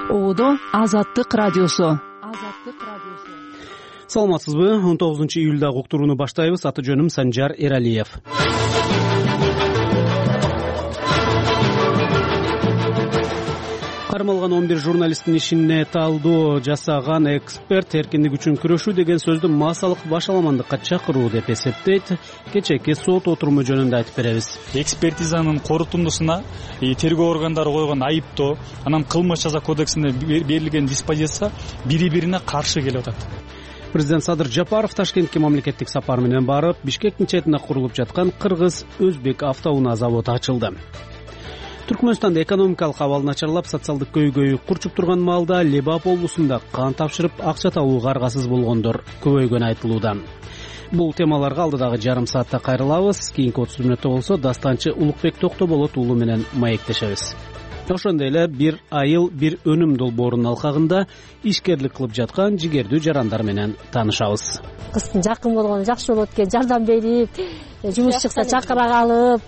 Оодо Азаттык радиосу. Саламатсызбы? 19-июлдагы уктурууну баштайбыз. Аты жөнүм Санжар Эралиев. Кармалган 11 журналисттин ишине талдоо жасаган эксперт эркиндик үчүн күрөшүү деген сөздү массалык башаламандыкка чакыруу деп эсептейт. Кечээки сот отуруму жөнүндө айтып беребиз. Экспертизанын корутундусуна тергөө органдары койгон айыптоо, анан кылмыш жаза кодексине берилген диспозиция бири-бирине каршы келип атат. Президент Садыр Жапаров Ташкентке мамлекеттик сапар менен барып, Бишкектин четинде курулуп жаткан Кыргыз-Өзбек автоунаа заводу ачылды. Түркмөнстанда экономикалык абал начарлап, социалдык көйгөй курчуп турган маалда Лебап облусунда кан тапшырып, акча табууга аргасыз болгондор көбөйгөнү айтылууда. Бул темаларга алдыдагы жарым саатта кайрылабыз. Кийинки 30 мүнөттө болсо дастанчы Улукбек Токтоболот уулу менен маектешебиз. Ошондой эле бир айыл бир өнүм долбоорунун алкагында ишкерлик кылып жаткан жигердүү жарандар менен таанышабыз. Кыздын жакын болгону жакшы болот экен, жардам берип, жумуш чыкса чакыра калып.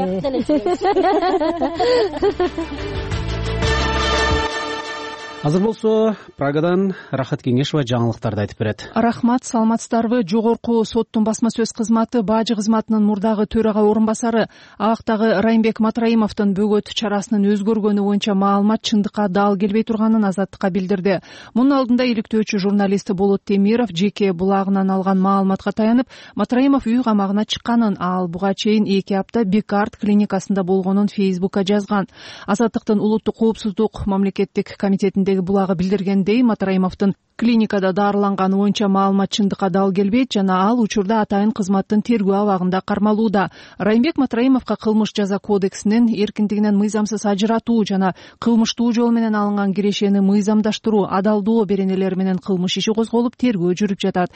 Азыр болсо Прагадан Рахат Кеңешова жаңылыктарды айтып берет. Рахмат, саламатсыздарбы? Жогорку соттун басма сөз кызматы бажы кызматынын мурдагы төрага орун басары Абактагы Райымбек Матраимовдун бөгөт чарасынын өзгөргөнү боюнча маалымат чындыкка дал келбей турганын Азаттыкка билдирди. Мунун алдында иликтөөчү журналист Болот Темиров жеке булагынан алган маалыматка таянып, Матраимов үй камагына чыкканын, ал буга чейин 2 апта Бекарт клиникасында болгонун Фейсбукка жазган. Азаттыктын улуттук коопсуздук мамлекеттик комитетинде булагы билдиргендей, Матраимовдун клиникада дарыланганы боюнча маалымат чындыкка дал келбейт жана ал учурда атайын кызматтын тергөө абагында кармалууда. Райымбек Матраимовго кылмыш жаза кодексинин эркиндигинен мыйзамсыз ажыратуу жана кылмыштуу жол менен алынган кирешени мыйзамдаштыруу, адалдоо беренелери менен кылмыш иши козголуп, тергөө жүрүп жатат.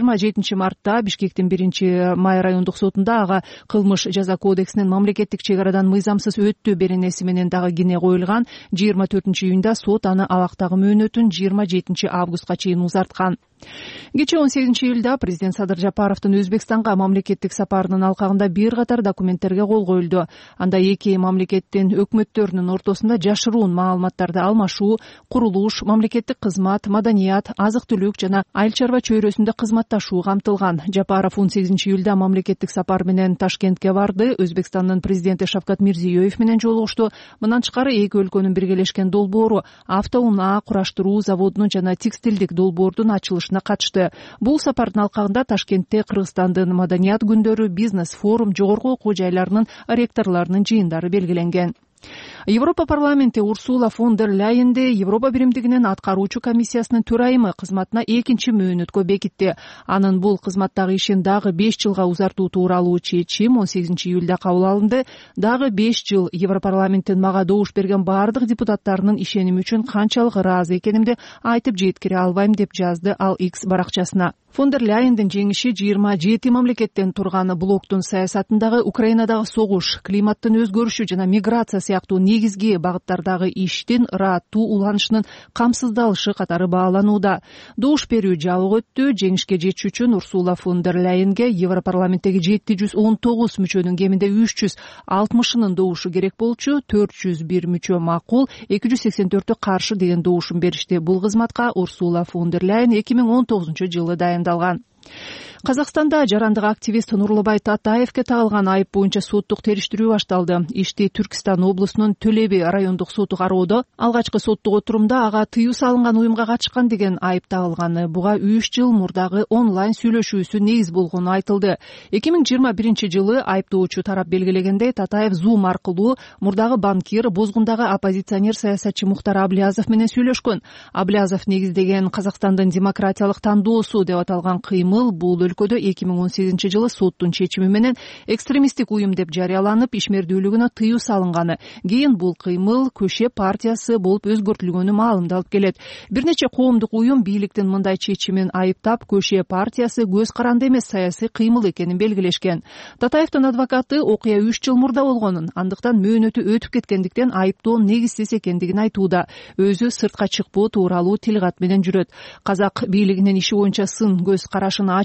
27 мартта Бишкектин 1-Май райондук сотунда ага кылмыш жаза кодексинин мамлекеттик чек арадан мыйзамсыз өттүү беренеси менен дагы кине коюлган. 24-июнда сот аны абактагы мөөнөтүн 27 августка чейин узарткан. Кечээ 18-июлда президент Садыр Жапаровдун Өзбекстанга мамлекеттик сапарынын алкагында бир катар документтерге кол коюлду. Анда эки мамлекеттин өкмөттөрүнүн ортосунда жашыруун маалыматтарды алмашуу, курулуш, мамлекеттик кызмат, маданият, азык-түлүк жана айыл чарба чөйрөсүндө кызматташуу камтылган. Жапаров 18-июлда мамлекеттик сапар менен Ташкентке барды. Өзбекстандын президенти Шавкат Мирзиёев менен жолугушту. Мындан тышкары эки өлкөнүн биргелешкен долбоору автоунаа кураштыруу заводунун жана текстилдик долбоордун ачылышына катышты. Бул сапардын алкагында Ташкентте Кыргызстандын маданият күндөрү, бизнес форум, жогорку окуу жайларынын ректорлорунун жыйындары белгиленген. Европа парламенти Урсула фон дер Ляйенди Европа биримдигинин аткаруучу комиссиясынын төрайымы кызматына 2 мөөнөткө бекитти. Анын бул кызматтагы ишин дагы 5 жылга узартуу тууралуу чечим 18-июлда кабыл алынды. Дагы 5 жыл Европарламенттин мага добуш берген бардык депутаттарынын ишеними үчүн канчалык ыраазы экенимди айтып жеткире албайм деп жазды ал X баракчасына. Фон дер Ляйендин жеңиши 27 мамлекеттен турган блоктун саясатындагы Украинадагы согуш, климаттын өзгөрүшү жана миграция сыяктуу негизги багыттардагы иштин ырааттуу уланышынын камсыздалышы катары бааланууда. Добуш берүү жабык өттү. Жеңишке жетиш үчүн Урсула фон дер Ляйенге Европарламенттеги 719 мүчөнүн кеминде 360-нын добушу керек болчу. 401 мүчө макул, 284-ө каршы деген добушун беришти. Бул кызматка Урсула фон дер Ляйен 2019-жылы дайындалган. Казакстанда жарандык активист Нурлубай Татаевке тагылган айып боюнча соттук териштирүү башталды. Ишти Түркистан облусунун Төлеби райондук соту кароодо. Алгачкы соттук отурумда ага тыюу салынган уюмга катышкан деген айып тагылганы. Буга 3 жыл мурдагы онлайн сүйлөшүүсү негиз болгону айтылды. 2021-жылы айыптоочу тарап белгилегендей, Татаев Zoom аркылуу мурдагы банкир, бозгундагы оппозиционер саясатчы Мухтар Аблязов менен сүйлөшкөн. Аблязов негиздеген Казакстандын демократиялык тандоосу деп аталган кыймыл бул өлкөдө 2018-жылы соттун чечими менен экстремисттик уюм деп жарыяланып, ишмердүүлүгүнө тыюу салынганы. Кийин бул кыймыл Көше партиясы болуп өзгөртүлгөнү маалымдалып келет. Бир нече коомдук уюм бийликтин мындай чечимин айыптап, Көше партиясы көз каранды эмес саясий кыймыл экенин белгилешкен. Татаевдин адвокаты окуя 3 жыл мурда болгонун, андыктан мөөнөтү өтүп кеткендиктен айыптоо негизсиз экендигин айтууда. Өзү сыртка чыкпоо тууралуу тил кат менен жүрөт. Казак бийлигинин иши боюнча сын көз карашын ачык айтып,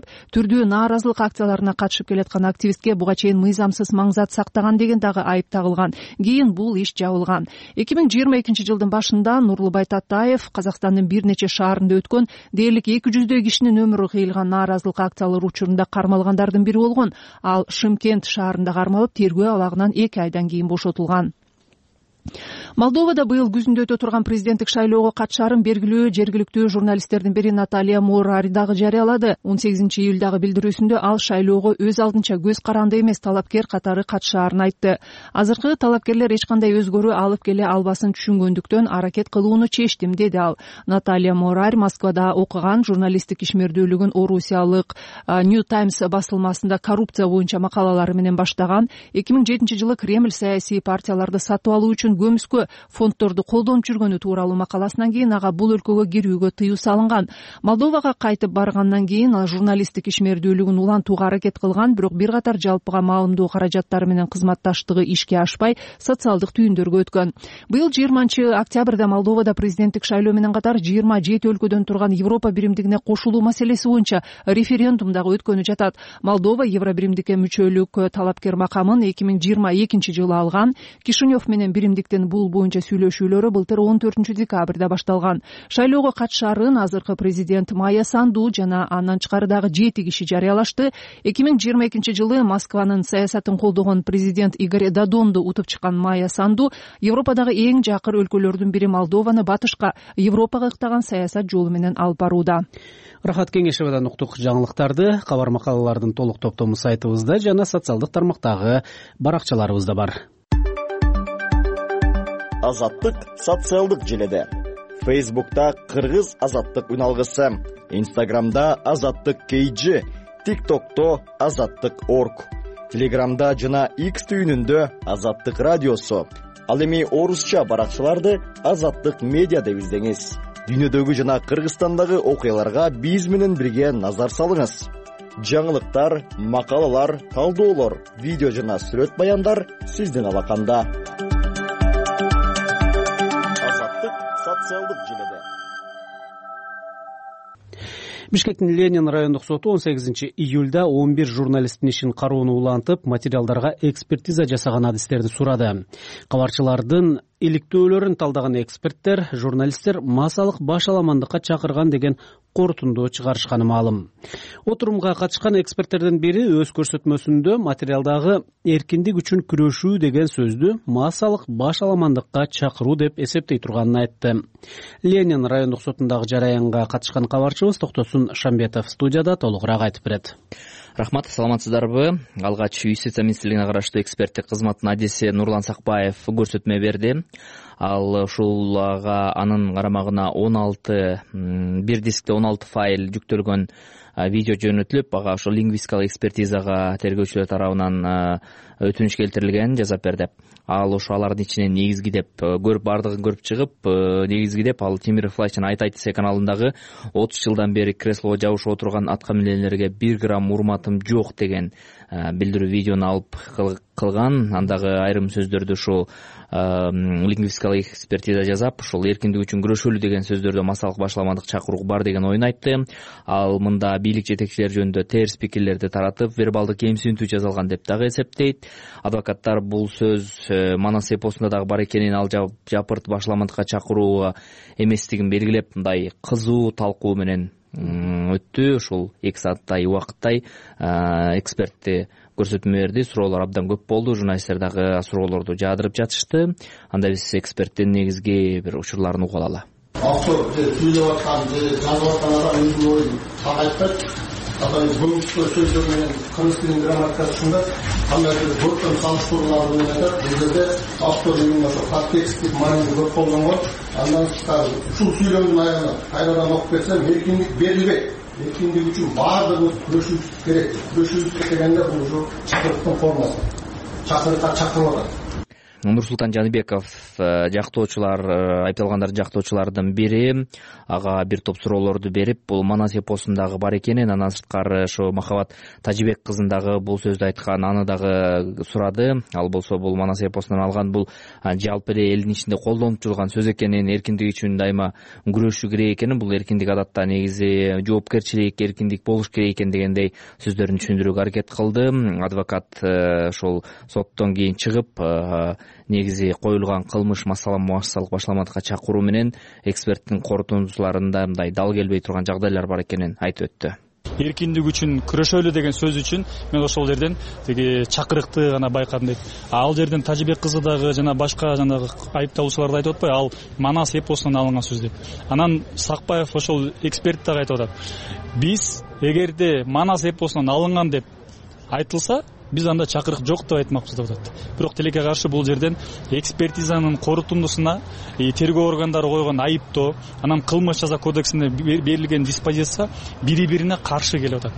деп түрдүү нааразылык акцияларына катышып келаткан активистке буга чейин мыйзамсыз маңзат сактаган деген дагы айып тагылган. Кийин бул иш жабылган. 2022-жылдын башында Нурлубай Татаев Казакстандын бир нече шаарында өткөн дээрлик 200 кишинин өмүрү кыйылган нааразылык акциялары учурунда кармалгандардын бири болгон. Ал Шымкент шаарында кармалып, тергөө абагынан 2 айдан кийин бошотулган. Молдовада быйыл күзүндө өтө турган президенттик шайлоого катышаарын белгилүү жергиликтүү журналисттердин бири Наталья Морари дагы жарыялады. 18-июлдагы билдирүүсүндө ал шайлоого өз алдынча көз каранды эмес талапкер катары катышаарын айтты. Азыркы талапкерлер эч кандай өзгөрүү алып келе албасын түшүнгөндүктөн аракет кылууну чечтим, деди ал. Наталья Морари Москвада окуган, журналисттик ишмердүүлүгүн орусиялык New Times басылмасында коррупция боюнча макалалары менен баштаган. 2007-жылы Кремль саясий партияларды сатып алуу үчүн көмүскө фонддорду колдонуп жүргөнү тууралуу макаласынан кийин ага бул өлкөгө кирүүгө тыюу салынган. Молдовага кайтып баргандан кийин ал журналисттик ишмердүүлүгүн улантууга аракет кылган, бирок бир катар жалпыга маалымдоо каражаттары менен кызматташтыгы ишке ашпай, социалдык түйүндөргө өткөн. Быйыл 20-октябрда Молдовада президенттик шайлоо менен катар 27 өлкөдөн турган Европа биримдигине кошулуу маселеси боюнча референдум дагы өткөнү жатат. Молдова Евробиримдикке мүчөлүк талапкер макамын 2022-жылы алган. Кишинев менен биримдиктин бул боюнча сүйлөшүүлөрү былтыр 14-декабрда башталган. Шайлоого катышаарын азыркы президент Майя Санду жана андан тышкары дагы 7 киши жарыялашты. 2022-жылы Москванын саясатын колдогон президент Игорь Додонду утуп чыккан Майя Санду Европадагы эң жакыр өлкөлөрдүн бири Молдованы батышка, Европага ыктаган саясат жолу менен алып барууда. Рахат Кеңешевадан уктук жаңылыктарды. Кабар макалалардын толук топтому сайтыбызда жана социалдык тармактагы баракчаларыбызда бар. Азаттык социалдык желеде. Фейсбукта Кыргыз азаттык үналгысы, Инстаграмда Азаттык KG, ТикТокто Азаттык Орг, Телеграмда жана X түйүнүндө Азаттык радиосу. Ал эми орусча баракчаларды Азаттык медиа деп издеңиз. Дүйнөдөгү жана Кыргызстандагы окуяларга биз менен бирге назар салыңыз. Жаңылыктар, макалалар, талдоолор, видео жана сүрөт баяндар сиздин алаканда. Социалдык желеде. Бишкектин Ленин райондук соту 18-июлда 11 журналисттин ишин кароону улантып, материалдарга экспертиза жасаган адистерди сурады. Кабарчылардын иликтөөлөрүн талдаган эксперттер журналисттер массалык башаламандыкка чакырган деген корутунду чыгарышканы маалым. Отурумга катышкан эксперттердин бири өз көрсөтмөсүндө материалдагы эркиндик үчүн күрөшүү деген сөздү массалык башаламандыкка чакыруу деп эсептей турганын айтты. Ленин райондук сотундагы жараянга катышкан кабарчыбыз Токтосун Шамбетов студияда толугураак айтып берет. Рахмат, саламатсыздарбы? Алгач Юстиция министрлигине караштуу эксперттик кызматтын адиси Нурлан Сакбаев көрсөтмө берди. Ал ушулга анын карамагына 16 дискте 16 файл жүктөлгөн видео жөнөтүлүп, ага ошо лингвистикалык экспертизага тергөөчүлөр тарабынан өтүнүш келтирилген, жазап берди. Ал ошо алардын ичинен негизги деп бардыгын көрүп чыгып, негизги деп ал Темиров Лайчан Айтайтсе каналындагы 30 жылдан бери креслого жабышып отурган атка минерлерге 1 грамм урматым жок деген билдирүү видеону алып кылган. Андагы айрым сөздөрдү ушул лингвистикалык экспертиза жасап, ушул эркиндик үчүн күрөшөлү деген сөздөрдө массалык башаламандык чакыруу бар деген оюн айтты. Ал мында бийлик жетекчилери жөнүндө терс пикирлерди таратып, вербалдык кемсинтүү жасалган деп дагы эсептейт. Адвокаттар бул сөз Манас эпосунда дагы бар экенин, ал жапырт башаламандыкка чакыруу эместигин белгилеп, мындай кызуу талкуу менен өттү. Ушул 2 сааттай убакыттай экспертти көрсөтмө берди. Суроолор абдан көп болду. Журналисттер дагы суроолорду жаадырып жатышты. Анда биз эксперттин негизги бир учурларын угуп алалы. Автор сүйлөп аткан, жазып аткан адам өзүнүн оюн так айтпайт. Көмүшкө сөздөр менен кыргыз тилинин грамматикасында кандайдыр көркөм салыштырууларды менен бул жерде автор именно ошо подтекстик маанини көп колдонгон. Андан тышкары ушул сүйлөмдүн аягына кайрадан окуп берсем, эркиндик берилбейт. Эркиндик үчүн баардыгыбыз күрөшүүбүз керек. Күрөшүүбүз дегенде бул ушу чакырыктын формасы. Чакырыкка чакырып атат. Нурсултан Жаныбеков жактоочулар, айыпталгандардын жактоочуларынын бири ага бир топ суроолорду берип, бул Манас эпосундагы бар экенин, андан сырткары ошо Махабат Тажибек кызын дагы бул сөздү айткан, аны дагы сурады. Ал болсо бул Манас эпосунан алган, бул жалпы эле элдин ичинде колдонуп жүргөн сөз экенин, эркиндик үчүн дайыма күрөшүү керек экенин, бул эркиндик адатта негизи жоопкерчилик, эркиндик болуш керек экен дегендей сөздөрүн түшүндүрүүгө аракет кылды. Адвокат ошол соттон кийин чыгып, негизи коюлган кылмыш массалык башламатка чакыруу менен эксперттин корутундуларында мындай дал келбей турган жагдайлар бар экенин айтып өттү. Эркиндик үчүн күрөшөлү деген сөз үчүн мен ошол жерден тиги чакырыкты гана байкадым дейт. Ал жерден Тажибек кызы дагы жана башка жанагы айыпталуучулар да айтып атпайбы, ал Манас эпосунан алынган сөз деп. Анан Сакпаев ошол эксперт дагы айтып атат. Биз эгерде Манас эпосунан алынган деп айтылса, биз анда чакырык жок деп айтмакпыз деп атат. Бирок тилекке каршы бул жерден экспертизанын корутундусуна тергөө органдары койгон айыптоо, анан кылмыш жаза кодексинде берилген диспозиция бири-бирине каршы келип атат.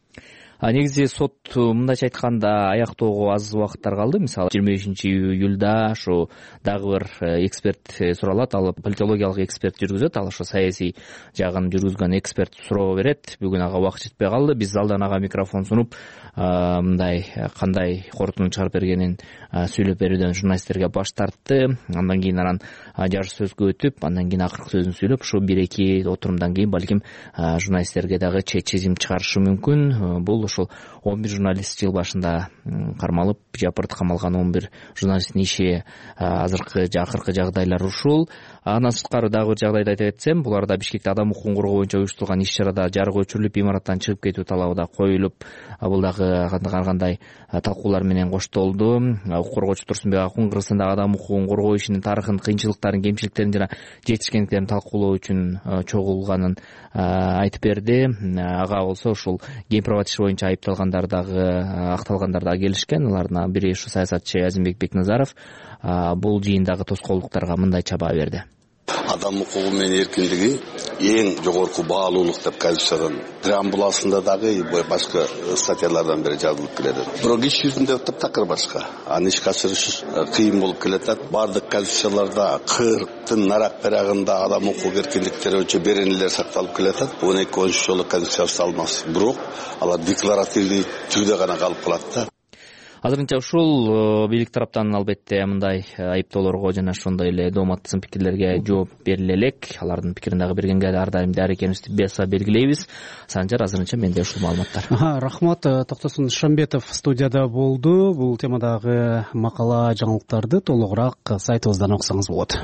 Негизи сот мындайча айтканда аяктоого аз убакыттар калды. Мисалы 25-июлда ошо дагы бир эксперт суралат, ал политологиялык эксперт жүргүзөт, ал ошо саясий жагын жүргүзгөн эксперт суроо берет. Бүгүн ага убакыт жетпей калды. Биз залдан ага микрофон сунуп, мындай кандай корутунд чыгарып бергенин сүйлөп берүүдөн журналисттерге баш тартты. Андан кийин анан жарыш сөзгө өтүп, андан кийин акыркы сөзүн сүйлөп, ушу 1-2 отурумдан кийин балким журналисттерге дагы чечим чыгарышы мүмкүн. Бул ошол 11 журналист жыл башында кармалып, жапырт камалган 11 журналисттин иши акыркы жагдайлар ушул. Андан сырткары дагы бир жагдайды айтып кетсем, буларда Бишкекте адам укугун коргоо боюнча уюштурулган иш-чарада жарык өчүрүлүп, имараттан чыгып кетүү талабы да коюлуп, бул дагы ар кандай талкуулар менен коштолду. Укук коргоочу Турсунбек Акун Кыргызстандагы адам укугун коргоо ишинин тарыхын, кыйынчылыктарын, кемчиликтерин жана жетишкендиктерин талкуулоо үчүн чогулганын айтып берди. Ага болсо ушул геймпровод иши боюнча айыпталгандар дагы, акталгандар дагы келишкен. Алардын бири ушу саясатчы Азимбек Бекназаров бул жыйындагы тоскоолдуктарга мындайча баа берди. Адам укугу менен эркиндиги эң жогорку баалуулук деп казышкан. Преамбуласында дагы башка статьялардан бери жазылып келет. Бирок иш жүзүндө таптакыр башка. Аны ишке ашырыш кыйын болуп келет. Бардык казышчаларда 40тын нарак берагында адам укук эркиндиктери боюнча беренелер сакталып келет. 12 жолу казышча салмас. Бирок алар декларативдүү түрдө гана калып калат. Азырынча ушул бийлик тараптан албетте мындай айыптоолорго жана ошондой эле дооматтын пикирлерге жооп бериле элек. Алардын пикирин дагы бергенге ар дайым даяр экенибизди баса белгилейбиз. Санжар, азырынча менде ушул маалыматтар. Рахмат. Токтосун Шамбетов студияда болду. Бул темадагы макала, жаңылыктарды толугураак сайтыбыздан окусаңыз болот.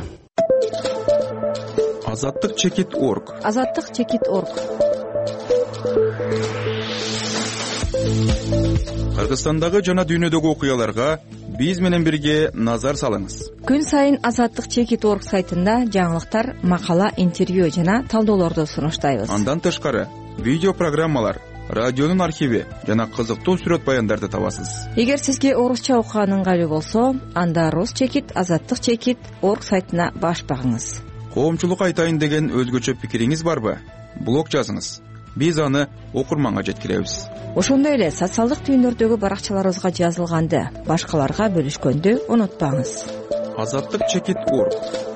Азаттык-чекит.орг. Азаттык-чекит.орг. Кыргызстандагы жана дүйнөдөгү окуяларга биз менен бирге назар салыңыз. Күн сайын Азаттык-чекит.орг сайтында жаңылыктар, макала, интервью жана талдоолорду сунуштайбыз. Андан тышкары видео программалар, радионун архиви жана кызыктуу сүрөт баяндарды табасыз. Эгер сизге орусча окуган ыңгайлуу болсо, анда Рус-чекит, Азаттык-чекит.орг сайтына баш багыңыз. Коомчулукка айтайын деген өзгөчө пикириңиз барбы? Блог жазыңыз. Биз аны окурманга жеткиребиз. Ошондой эле социалдык түйүндөрдөгү баракчаларыбызга жазылганды башкаларга бөлүшкөндү унутпаңыз. Азаттык-чекит.орг.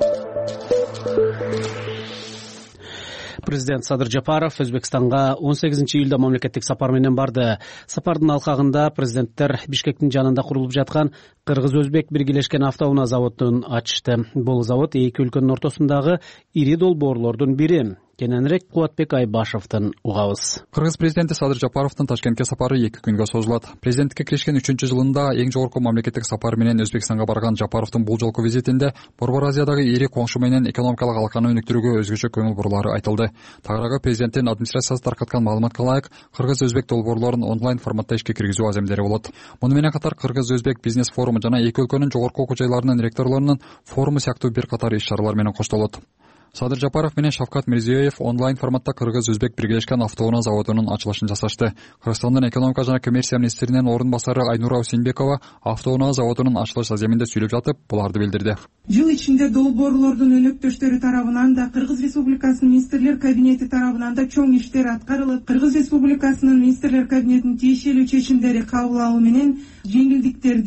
Президент Садыр Жапаров Өзбекстанга 18-июлда мамлекеттик сапар менен барды. Сапардын алкагында президенттер Бишкектин жанында курулуп жаткан Кыргыз-Өзбек биргелешкен автоунаа заводун ачышты. Бул завод эки өлкөнүн ортосундагы ири долбоорлордун бири. Кененирээк Кубатбек Айбашевден угабыз. Кыргыз президенти Садыр Жапаровдун Ташкентке сапары 2 күнгө созулат. Президенттикке киришкен 3-жылында эң жогорку мамлекеттик сапар менен Өзбекстанга барган Жапаровдун бул жолку визитинде Борбор Азиядагы ири коңшу менен экономикалык алаканы өнүктүрүүгө өзгөчө көңүл бурулары айтылды. Тагыраагы президенттин администрациясы таркаткан маалыматка ылайык, Кыргыз-Өзбек долбоорлорун онлайн форматта ишке киргизүү аземдери болот. Муну менен катар Кыргыз-Өзбек бизнес форуму жана эки өлкөнүн жогорку окуу жайларынын ректорлорунун форуму сыяктуу бир катар иш-чаралар менен коштолот. Садыр Жапаров менен Шавкат Мирзиёев онлайн форматта Кыргыз-Өзбек биргелешкен автоунаа заводунун ачылышын жасашты. Кыргызстандын экономика жана коммерция министринин орун басары Айнура Усейнбекова автоунаа заводунун ачылыш аземинде сүйлөп жатып, буларды билдирди. Жыл ичинде долбоорлордун өнөктөштөрү тарабынан да Кыргыз Республикасынын министрлер кабинети тарабынан да чоң иштер аткарылып, Кыргыз Республикасынын министрлер кабинетинин тиешелүү чечимдери кабыл алуу менен жеңилдиктерди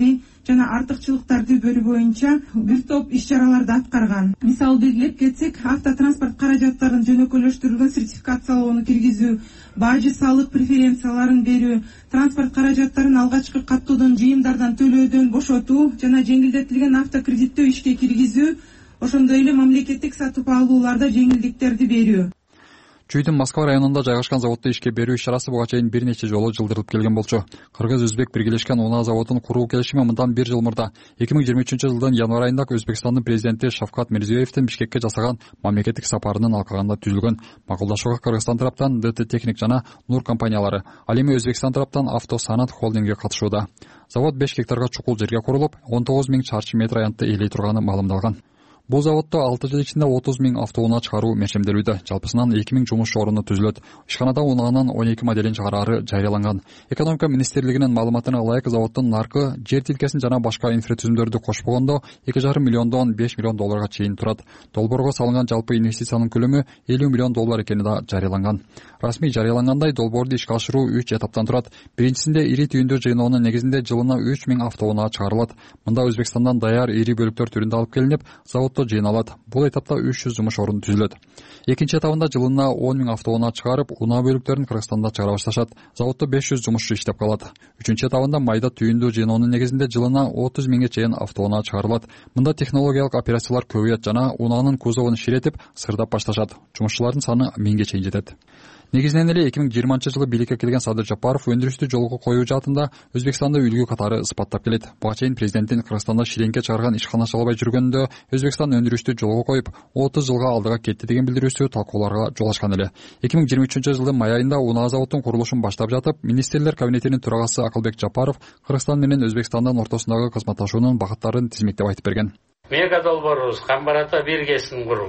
жана артыкчылыктарды бөлүү боюнча бир топ иш чараларды аткарган. Мисалы белгилеп кетсек, автотранспорт каражаттарын жөнөкөйлөштүрүлгөн сертификациялоону киргизүү, бажы салык преференцияларын берүү, транспорт каражаттарын алгачкы каттоодон жыйымдардан төлөөдөн бошотуу жана жеңилдетилген автокредиттөө ишке киргизүү, ошондой эле мамлекеттик сатып алууларда жеңилдиктерди берүү. Чүйдүн Москва районунда жайгашкан заводду ишке берүү иш-чарасы буга чейин бир нече жолу жылдырылып келген болчу. Кыргыз-өзбек биргелешкен унаа заводун куруу келишими мындан 1 жыл мурда 2023-жылдын январь айында Өзбекстандын президенти Шавкат Мирзиёевдин Бишкекке жасаган мамлекеттик сапарынын алкагында түзүлгөн. Макулдашууга Кыргызстан тараптан ДТ Техник жана Нур компаниялары, ал эми Өзбекстан тараптан Авто Санат холдинги катышууда. Завод 5 гектарга чукул жерге курулуп, 19 000 чарчы метр аянтты ээлей турганы маалымдалган. Бул заводдо 6 жыл ичинде 30 000 автоунаа чыгаруу мешемделүүдө. Жалпысынан 2000 жумуш орunu түзүлөт. Ишканада унаанын 12 моделин чыгарары жарыяланган. Экономика министрлигинин маалыматына ылайык заводдун наркы жер тилкесин жана башка инфратүзүмдөрдү кошпогондо 2,5 миллиондон 5 миллион долларга чейин турат. Долбоорго салынган жалпы инвестициянын көлөмү 50 миллион доллар экени да жарыяланган. Расмий жарыялангандай долбоорду ишке ашыруу 3 этаптан турат. Биринчисинде ири түйүндүү жыйноонун негизинде жылына 3000 автоунаа чыгарылат. Мында Өзбекстандан даяр ири бөлүктөр түрүндө алып келинип, заводдо жыйналат. Бул этапта 300 жумуш орunu түзүлөт. Экинчи этабында жылына 10 000 автоунаа чыгарып, унаа бөлүктөрүн Кыргызстанда чыгара башташат. Заводдо 500 жумушчу иштеп калат. Үчүнчү этабында майда түйүндүү жыйноонун негизинде жылына 30 000ге чейин автоунаа чыгарылат. Мында технологиялык операциялар көбөйөт жана унаанын кузовун ширетип, сырдап башташат. Жумушчулардын саны 1000ге чейин жетет. Негизинен эле 2020-жылы бийликке келген Садыр Жапаров өндүрүштү жолго коюу жаатында Өзбекстанды үлгү катары ыспаттап келет. Буга чейин президенттин Кыргызстанда ширеңке чыгарган ишкана чалбай жүргөндө Өзбекстан өндүрүштү жолго коюп, 30 жылга алдыга кетти деген билдирүүсү талкууларга жол ачкан эле. 2023-жылдын май айында унаа заводдун курулушун баштап жатып, министрлер кабинетинин төрагасы Акылбек Жапаров Кыргызстан менен Өзбекстандын ортосундагы кызматташуунун багыттарын тизмектеп айтып берген. Мега долбоорубуз Камбарата 1 кесин куруу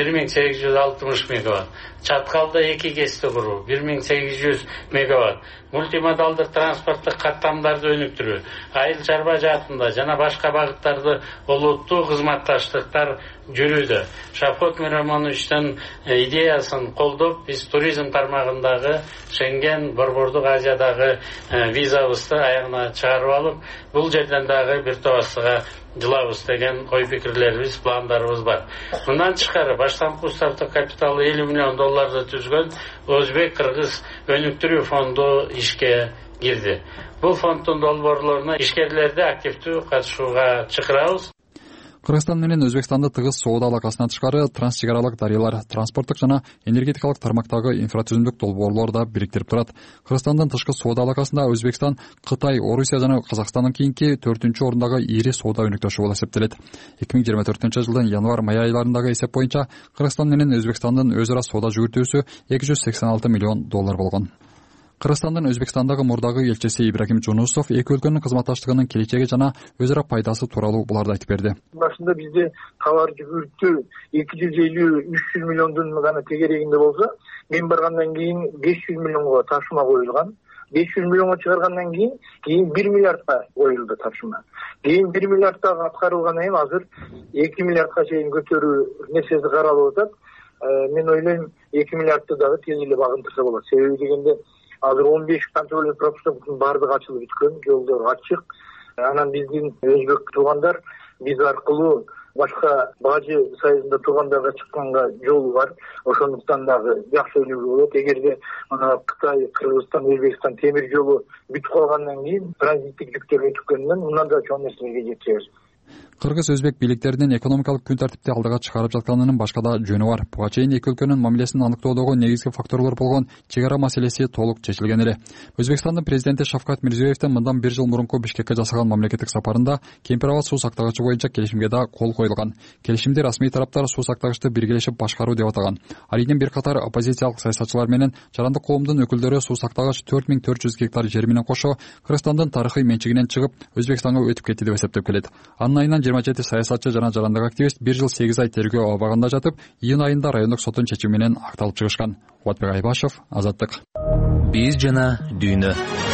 1860 мегаватт, Чаткалда 2 кести куруу 1800 мегаватт, мультимодалдык транспорттук каттамдарды өнүктүрүү, айыл чарба жаатында жана башка багыттарды олуттуу кызматташтыктар жүрүүдө. Шавкат Миромоновичтин идеясын колдоп, биз туризм тармагындагы Шенген, Борбордук Азиядагы визабызды аягына чыгарып алып, бул жерден дагы бир топастыга жылабыз деген ой пикирлерибиз, пландарыбыз бар. Мындан тышкары баштапкы устартык капиталы 50 миллион долларды түзгөн Өзбек-Кыргыз өнүктүрүү фонду ишке кирди. Бул фонддун долбоорлоруна ишкерлерди активдүү катышууга чакырабыз. Кыргызстан менен Өзбекстанды тыгыз соода алакасынан тышкары транс чегаралык дарыялар, транспорттук жана энергетикалык тармактагы инфратүзүмдүк долбоорлор да бириктирип турат. Кыргызстандын тышкы соода алакасында Өзбекстан, Кытай, Орусия жана Казакстандан кийинки 4-орундагы ири соода өнөктөшү болуп эсептелет. 2024-жылдын январь-май айларындагы эсеп боюнча Кыргызстан менен Өзбекстандын өз ара соода жүгүртүүсү 286 миллион доллар болгон. Кыргызстандын Өзбекстандагы мурдагы элчиси Ибрагим Жунусов эки өлкөнүн кызматташтыгынын келечеги жана өз ара пайдасы тууралуу буларды айтып берди. Башында бизде товар жүгүртүү 250-300 миллиондун гана тегерегинде болсо, мен баргандан кийин 500 миллионго тапшырма коюлган. 500 миллионго чыгаргандан кийин 1 миллиардка коюлду тапшырма. Кийин 1 миллиардка аткарылгандан кийин азыр 2 миллиардка чейин көтөрүү нерсеси каралып атат. Мен ойлойм 2 миллиардты дагы тез эле багынтырса болот. Себеби дегенде азыр 15 контрольный пропусктун баардыгы ачылып бүткөн, жолдор ачык. Анан биздин өзбек туугандар биз аркылуу башка бажы союзунда тургандарга чыкканга жолу бар. Ошондуктан дагы жакшы өнүгүү болот. Эгерде мына Кытай, Кыргызстан, Өзбекстан темир жолу бүтүп калгандан кийин транзиттик жүктөр өтүккөндөн мындан да чоң нерселерге жетебиз. Кыргыз-өзбек бийликтеринин экономикалык күн тартипти алдыга чыгарып жатканынын башка да жөнү бар. Буга чейин эки өлкөнүн мамилесин аныктоодогу негизги факторлор болгон чегара маселеси толук чечилген эле. Өзбекстандын президенти Шавкат Мирзиёевдин мындан 1 жыл мурунку Бишкекке жасаган мамлекеттик сапарында Кемпир-Аба суу сактагычы боюнча келишимге да кол коюлган. Келишимди расмий тараптар суу сактагычты биргелешип башкаруу деп атаган. Ал эми бир катар оппозициялык саясатчылар менен жарандык коомдун өкүлдөрү суу сактагыч 4400 гектар жер менен кошо Кыргызстандын тарыхый менчигинен чыгып Өзбекстанга өтүп кетти деп эсептеп келет. Анын айынан 27 саясатчы жана жарандык активист 1 жыл 8 ай тергөө абагында жатып, июнь айында райондук соттун чечими менен акталып чыгышкан. Кубатбек Айбашев, Азаттык. Биз жана дүйнө.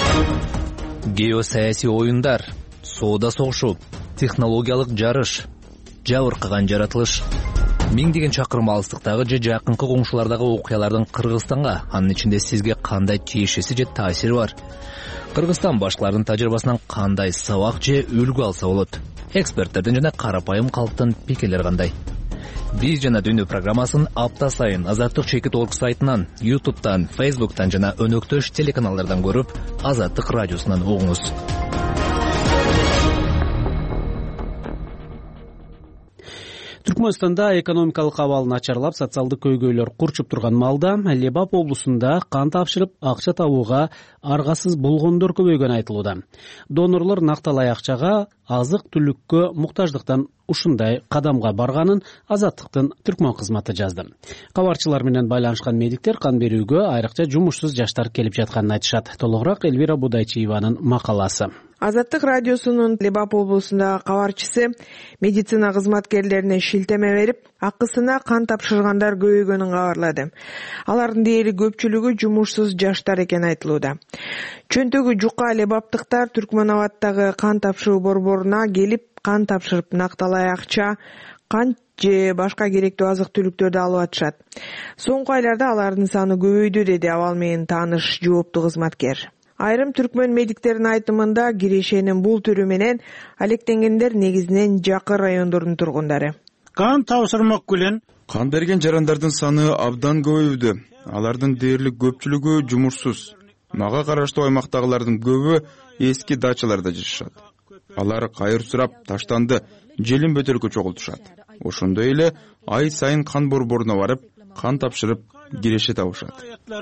Геосаясий оюндар, соода согушу, технологиялык жарыш, жабыркаган жаратылыш. Миңдеген чакырым алыстыктагы же жакынкы коңшулардагы окуялардын Кыргызстанга, анын ичинде сизге кандай тиешеси же таасири бар? Кыргызстан башкалардын тажрыйбасынан кандай сабак же үлгү алса болот? Эксперттердин жана карапайым калктын пикирлери кандай? Биз жана дүйнө программасын апта сайын Азаттык чекит орг сайтынан, YouTube'дан, Facebook'tan жана өнөктөш телеканалдардан көрүп, Азаттык радиосунан угуңуз. Түркмөнстанда экономикалык абал начарлап, социалдык көйгөйлөр курчуп турган маалда Лебап облусунда кан тапшырып, акча табууга аргасыз болгондор көбөйгөнү айтылууда. Донорлор накталай акчага азык-түлүккө муктаждыктан ушундай кадамга барганын Азаттыктын түркмөн кызматы жазды. Кабарчылар менен байланышкан медиктер кан берүүгө айрыкча жумушсуз жаштар келип жатканын айтышат. Толугураак Элвира Будайчиеванын макаласы. Азаттык радиосунун Лебап облусундагы кабарчысы медицина кызматкерлерине шилтеме берип, акысына кан тапшыргандар көбөйгөнүн кабарлады. Алардын дээрлик көпчүлүгү жумушсуз жаштар экени айтылууда. Чөнтөгү жука лебаптыктар Түркмөн абаттагы кан тапшыруу борборуна келип, кан тапшырып, накталай акча, кан же башка керектүү азык-түлүктөрдү алып атышат. Соңку айларда алардын саны көбөйдү, деди абал менен тааныш жооптуу кызматкер. Айрым түркмөн медиктеринин айтымында кирешенин бул түрү менен алектенгендер негизинен жакын райондордун тургундары. Кан тапшырмак менен кан берген жарандардын саны абдан көбөйдү. Алардын дээрлик көпчүлүгү жумушсуз. Мага караштуу аймактагылардын көбү эски дачаларда жашашат. Алар кайыр сурап, таштанды, желин бөтөлкө чогултушат. Ошондой эле ай сайын кан борборуна барып, кан тапшырып, киреше табышат.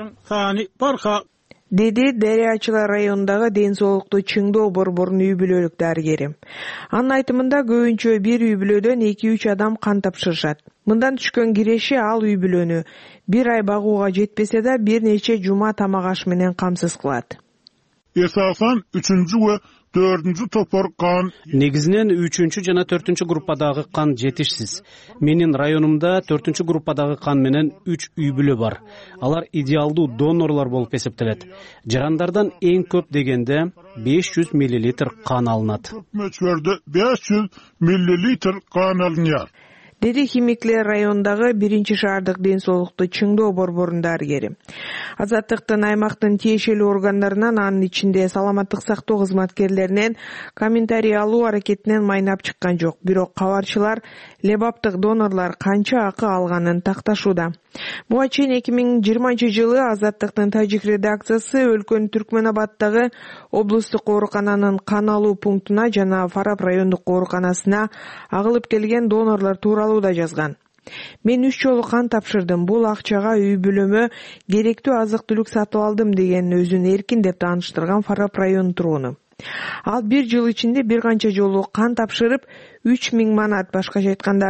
Деди Дарыячылар районундагы ден соолукту чыңдоо борборунун үй бүлөлүк дарыгери. Анын айтымында көбүнчө бир үй бүлөдөн 2-3 адам кан тапшырышат. Мындан түшкөн киреше ал үй бүлөнү бир ай багууга жетпесе да бир нече жума тамак аш менен камсыз кылат. Эсасан 3-cü ve 4-cü topor kan. Негизинен 3-cü жана 4-cü группадагы кан жетишсиз. Менин районумда 4-cü группадагы кан менен 3 үй бүлө бар. Алар идеалдуу донорлор болуп эсептелет. Жарандардан эң көп дегенде 500 мл кан алынат. Мөчөрдө 500 мл кан алынат. Деди Химиклер районундагы 1-шаардык ден соолукту чыңдоо борборунун дарыгери. Азаттыктын аймактын тиешелүү органдарынан, анын ичинде саламаттык сактоо кызматкерлеринен комментарий алуу аракетинен майнап чыккан жок. Бирок кабарчылар лебаптык донорлор канча акы алганын такташууда. Буга чейин 2020-жылы Азаттыктын тажик редакциясы өлкөнүн Түркмөн абаттагы облустук оорукананын кан алуу пунктуна жана Фарап райондук ооруканасына агылып келген донорлор тууралуу да жазган. Мен 3 жолу кан тапшырдым. Бул акчага үй бүлөмө керектүү азык-түлүк сатып алдым деген өзүн эркин деп тааныштырган Фарап районунун тургуну. Ал 1 жыл ичинде бир канча жолу кан тапшырып, 3000 манат, башкача айтканда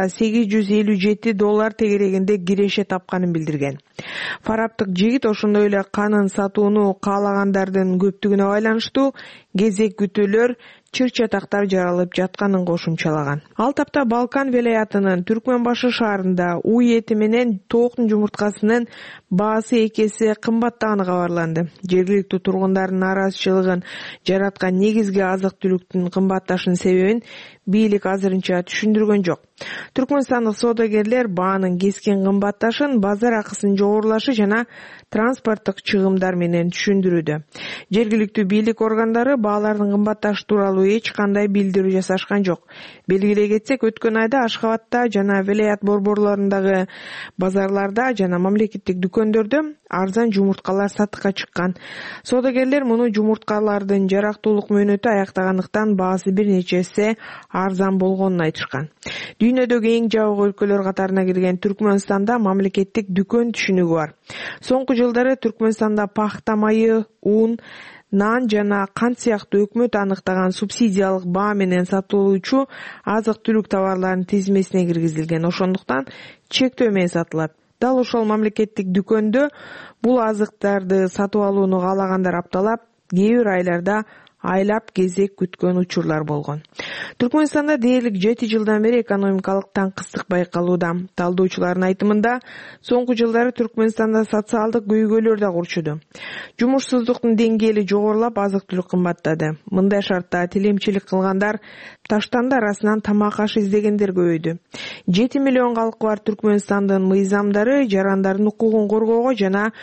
$857 тегерегинде киреше тапканын билдирген. Фараптык жигит ошондой эле канын сатууну каалагандардын көптүгүнө байланыштуу кезек күтүүлөр, чыр-чатактар жаралып жатканын кошумчалаган. Ал тапта Балкан велаятынын Түркмөнбашы шаарында уй эти менен тооктун жумурткасынын баасы 2 эсе кымбаттаганы кабарланды. Жергиликтүү тургундардын нааразычылыгын жараткан негизги азык-түлүктүн кымбатташынын себебин бийлик азырынча түшүндүргөн жок. Түркмөнстандык соодагерлер баанын кескен кымбатташын базар акысынын жогорулашы жана транспорттук чыгымдар менен түшүндүрүүдө. Жергиликтүү бийлик органдары баалардын кымбатташы тууралуу эч кандай билдирүү жасашкан жок. Белгилей кетсек, өткөн айда Ашхабадта жана Велаят борборлорундагы базарларда жана мамлекеттик дүкөндөрдө арзан жумурткалар сатыкка чыккан. Соодагерлер муну жумурткалардын жарактуулук мөөнөтү аяктагандыктан баасы бир нече эсе арзан болгонун айтышкан. Дүйнөдөгү эң жабык өлкөлөр катарына кирген Түркмөнстанда мамлекеттик дүкөн түшүнүгү бар. Соңку жылдары Түркмөнстанда пахта майы, ун, нан жана кант сыяктуу өкмөт аныктаган субсидиялык баа менен сатылуучу азык-түлүк товарларынын тизмесине киргизилген. Ошондуктан чектөө менен сатылат. Дал ошол мамлекеттик дүкөндө бул азыктарды сатып алууну каалагандар апталап, кээ бир айларда айлап кезек күткөн учурлар болгон. Түркмөнстанда дээрлик 7 жылдан бери экономикалык таңкыстык байкалууда. Талдоочулардын айтымында, соңку жылдары Түркмөнстанда социалдык көйгөйлөр да курчуду. Жумушсуздуктун деңгээли жогорулап, азык-түлүк кымбаттады. Мындай шартта тилемчилик кылгандар таштанды арасынан тамак аш издегендер көбөйдү. 7 миллион калкы бар Түркмөнстандын мыйзамдары жарандардын укугун коргоого жана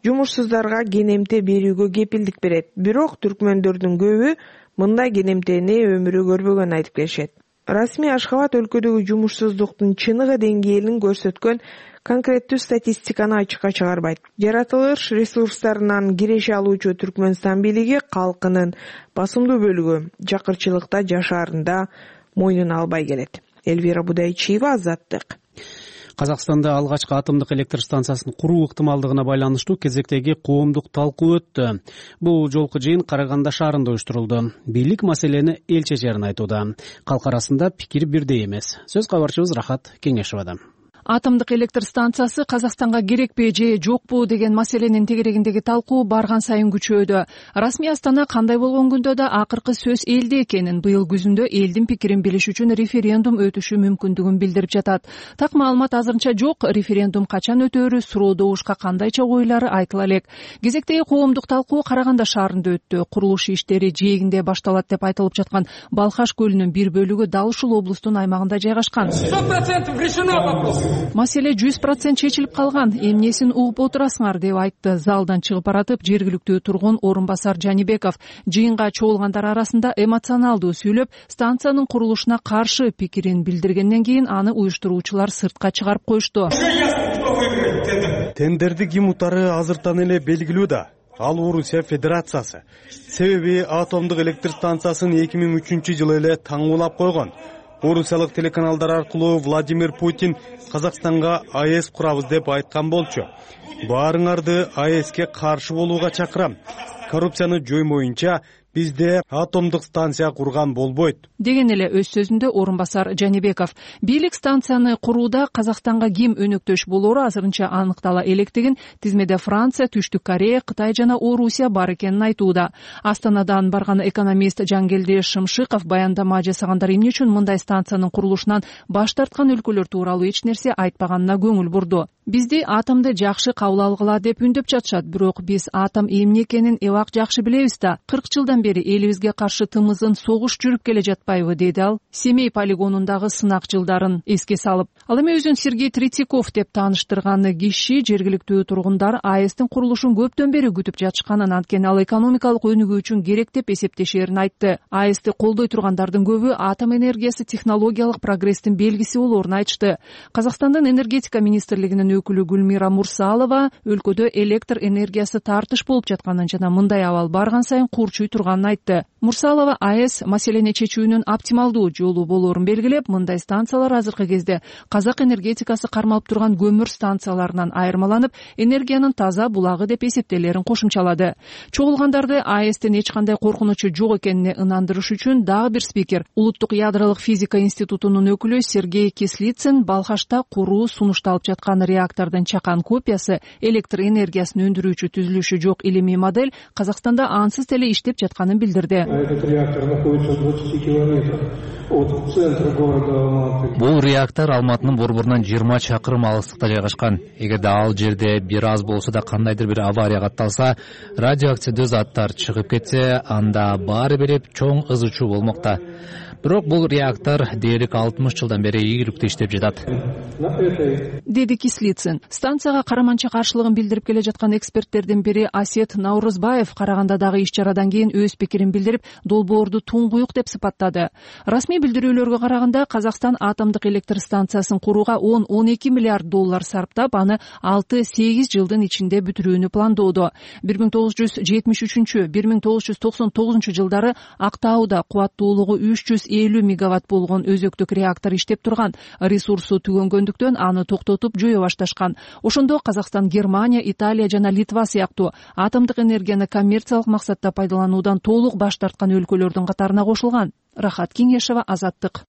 жумушсуздарга кенемте берүүгө кепилдик берет. Бирок түркмөндөрдүн көбү мындай кенемтени өмүрү көрбөгөнүн айтып келишет. Расмий Ашхабад өлкөдөгү жумушсуздуктун чыныгы деңгээлин көрсөткөн конкреттүү статистиканы ачыкка чыгарбайт. Жаратылыш ресурстарынан киреше алуучу Түркмөнстан бийлиги калкынын басымдуу бөлүгү жакырчылыкта жашаарында мойнун албай келет. Элвира Будайчиева, Азаттык. Казакстанда алгачкы атомдук электр станциясын куруу ыктымалдыгына байланыштуу кезектеги коомдук талкуу өттү. Бул жолку жыйын Караганда шаарында уюштурулду. Бийлик маселени эл чечерин айтууда. Калк арасында пикир бирдей эмес. Сөз кабарчыбыз Рахат Кеңешовада. Атомдук электр станциясы Казакстанга керекпи же жокпу деген маселенин тегерегиндеги талкуу барган сайын күчөдү. Расмий Астана кандай болгон күндө да акыркы сөз элде экенин, быйыл күзүндө элдин пикирин билиш үчүн референдум өтүшү мүмкүндүгүн билдирип жатат. Так маалымат азырынча жок. Референдум качан өтөөрү суроо добушка кандайча ойлары айтыла элек. Кезектеги коомдук талкуу Караганда шаарында өттү. Курулуш иштери жээгинде башталат деп айтылып жаткан Балхаш көлүнүн бир бөлүгү дал ушул облустун аймагында жайгашкан. 100% решено вопрос. Маселе 100% чечилип калган. Эмнесин угуп отурасыңар деп айтты залдан чыгып баратып жергиликтүү тургун орун басар Жанибеков. Жыйынга чогулгандар арасында эмоционалдуу сүйлөп, станциянын курулушуна каршы пикирин билдиргенден кийин аны уюштуруучулар сыртка чыгарып коюшту. Тендерди ким утары азыртан эле белгилүү да. Ал Орусия Федерациясы. Себеби атомдук электр станциясын 2003-жылы эле таңуулап койгон. Орусиялык телеканалдар аркылуу Владимир Путин Казакстанга АЭС курабыз деп айткан болчу. Баарыңарды АЭСке каршы болууга чакырам. Коррупцияны жоймоюнча бизде атомдук станция курган болбойт деген эле өз сөзүндө орун басар Жанибеков. Бийлик станцияны курууда Казакстанга ким өнөктөш болоору азырынча аныктала электигин, тизмеде Франция, Түштүк Корея, Кытай жана Орусия бар экенин айтууда. Астанадан барган экономист Жангелди Шымшыков баяндама жасагандар эмне үчүн мындай станциянын курулушунан баш тарткан өлкөлөр тууралуу эч нерсе айтпаганына көңүл бурду. Бизди атомду жакшы кабыл алгыла деп үндөп жатышат, бирок биз атом эмне экенин эбак жакшы билебиз да. 40 жылдан бери элибизге каршы тымызын согуш жүрүп келе жатпайбы, деди ал Семей полигонундагы сынак жылдарын эске салып. Ал эми өзүн Сергей Третьяков деп тааныштырган киши жергиликтүү тургундар АЭСтин курулушун көптөн бери күтүп жатышканын, анткени ал экономикалык өнүгүү үчүн керек деп эсептешерин айтты. АЭСти колдой тургандардын көбү атом энергиясы технологиялык прогресстин белгиси болоорун айтышты. Казакстандын энергетика министрлигинин өкүлү Гүлмира Мурсалова өлкөдө электр энергиясы тартыш болуп жатканын жана мындай абал барган сайын курчуй турганын айтты. Мурсалова АЭС маселени чечүүнүн оптималдуу жолу болоорун белгилеп, мындай станциялар азыркы кезде казак энергетикасы кармалып турган көмүр станцияларынан айырмаланып, энергиянын таза булагы деп эсептелерин кошумчалады. Чогулгандарды АЭСтен эч кандай коркунучу жок экенине ынандырыш үчүн дагы бир спикер, Улуттук ядролук физика институтунун өкүлү Сергей Кислицын Балхашта куруу сунушталып жаткан реактордун чакан копиясы, электр энергиясын өндүрүүчү түзүлүшү жок илимий модель Казакстанда ансыз эле иштеп жатканын билдирди. Этот реактор находится в 20 километрах от центра города Алматы. Бул реактор Алматынын борборунан 20 чакырым алыстыкта жайгашкан. Эгерде ал жерде бир аз болсо да кандайдыр бир авария катталса, радиоактивдүү заттар чыгып кетсе, анда баары бир чоң ыз учуу болмокта. Бирок бул реактор дээрлик 60 жылдан бери ийгиликтүү иштеп жатат, деди Кислицын. Станцияга караманча каршылыгын билдирип келе жаткан эксперттердин бири Асет Наурызбаев Карагандадагы иш-чарадан кийин өз пикирин билдирип, долбоорду туңгуюк деп сыпаттады. Расмий билдирүүлөргө караганда, Казакстан атомдук электр станциясын курууга 10-12 миллиард доллар сарптап, аны 6-8 жылдын ичинде бүтүрүүнү пландоодо. 1973-1999 жылдары Актауда кубаттуулугу 350 мегаватт болгон өзөктүк реактор иштеп турган. Ресурсу түгөнгөндүктөн аны токтотуп жое башташкан. Ошондо Казакстан, Германия, Италия жана Литва сыяктуу атомдук энергияны коммерциялык максатта пайдалануудан толук баш тарткан өлкөлөрдүн катарына кошулган. Рахат Кеңешова, Азаттык.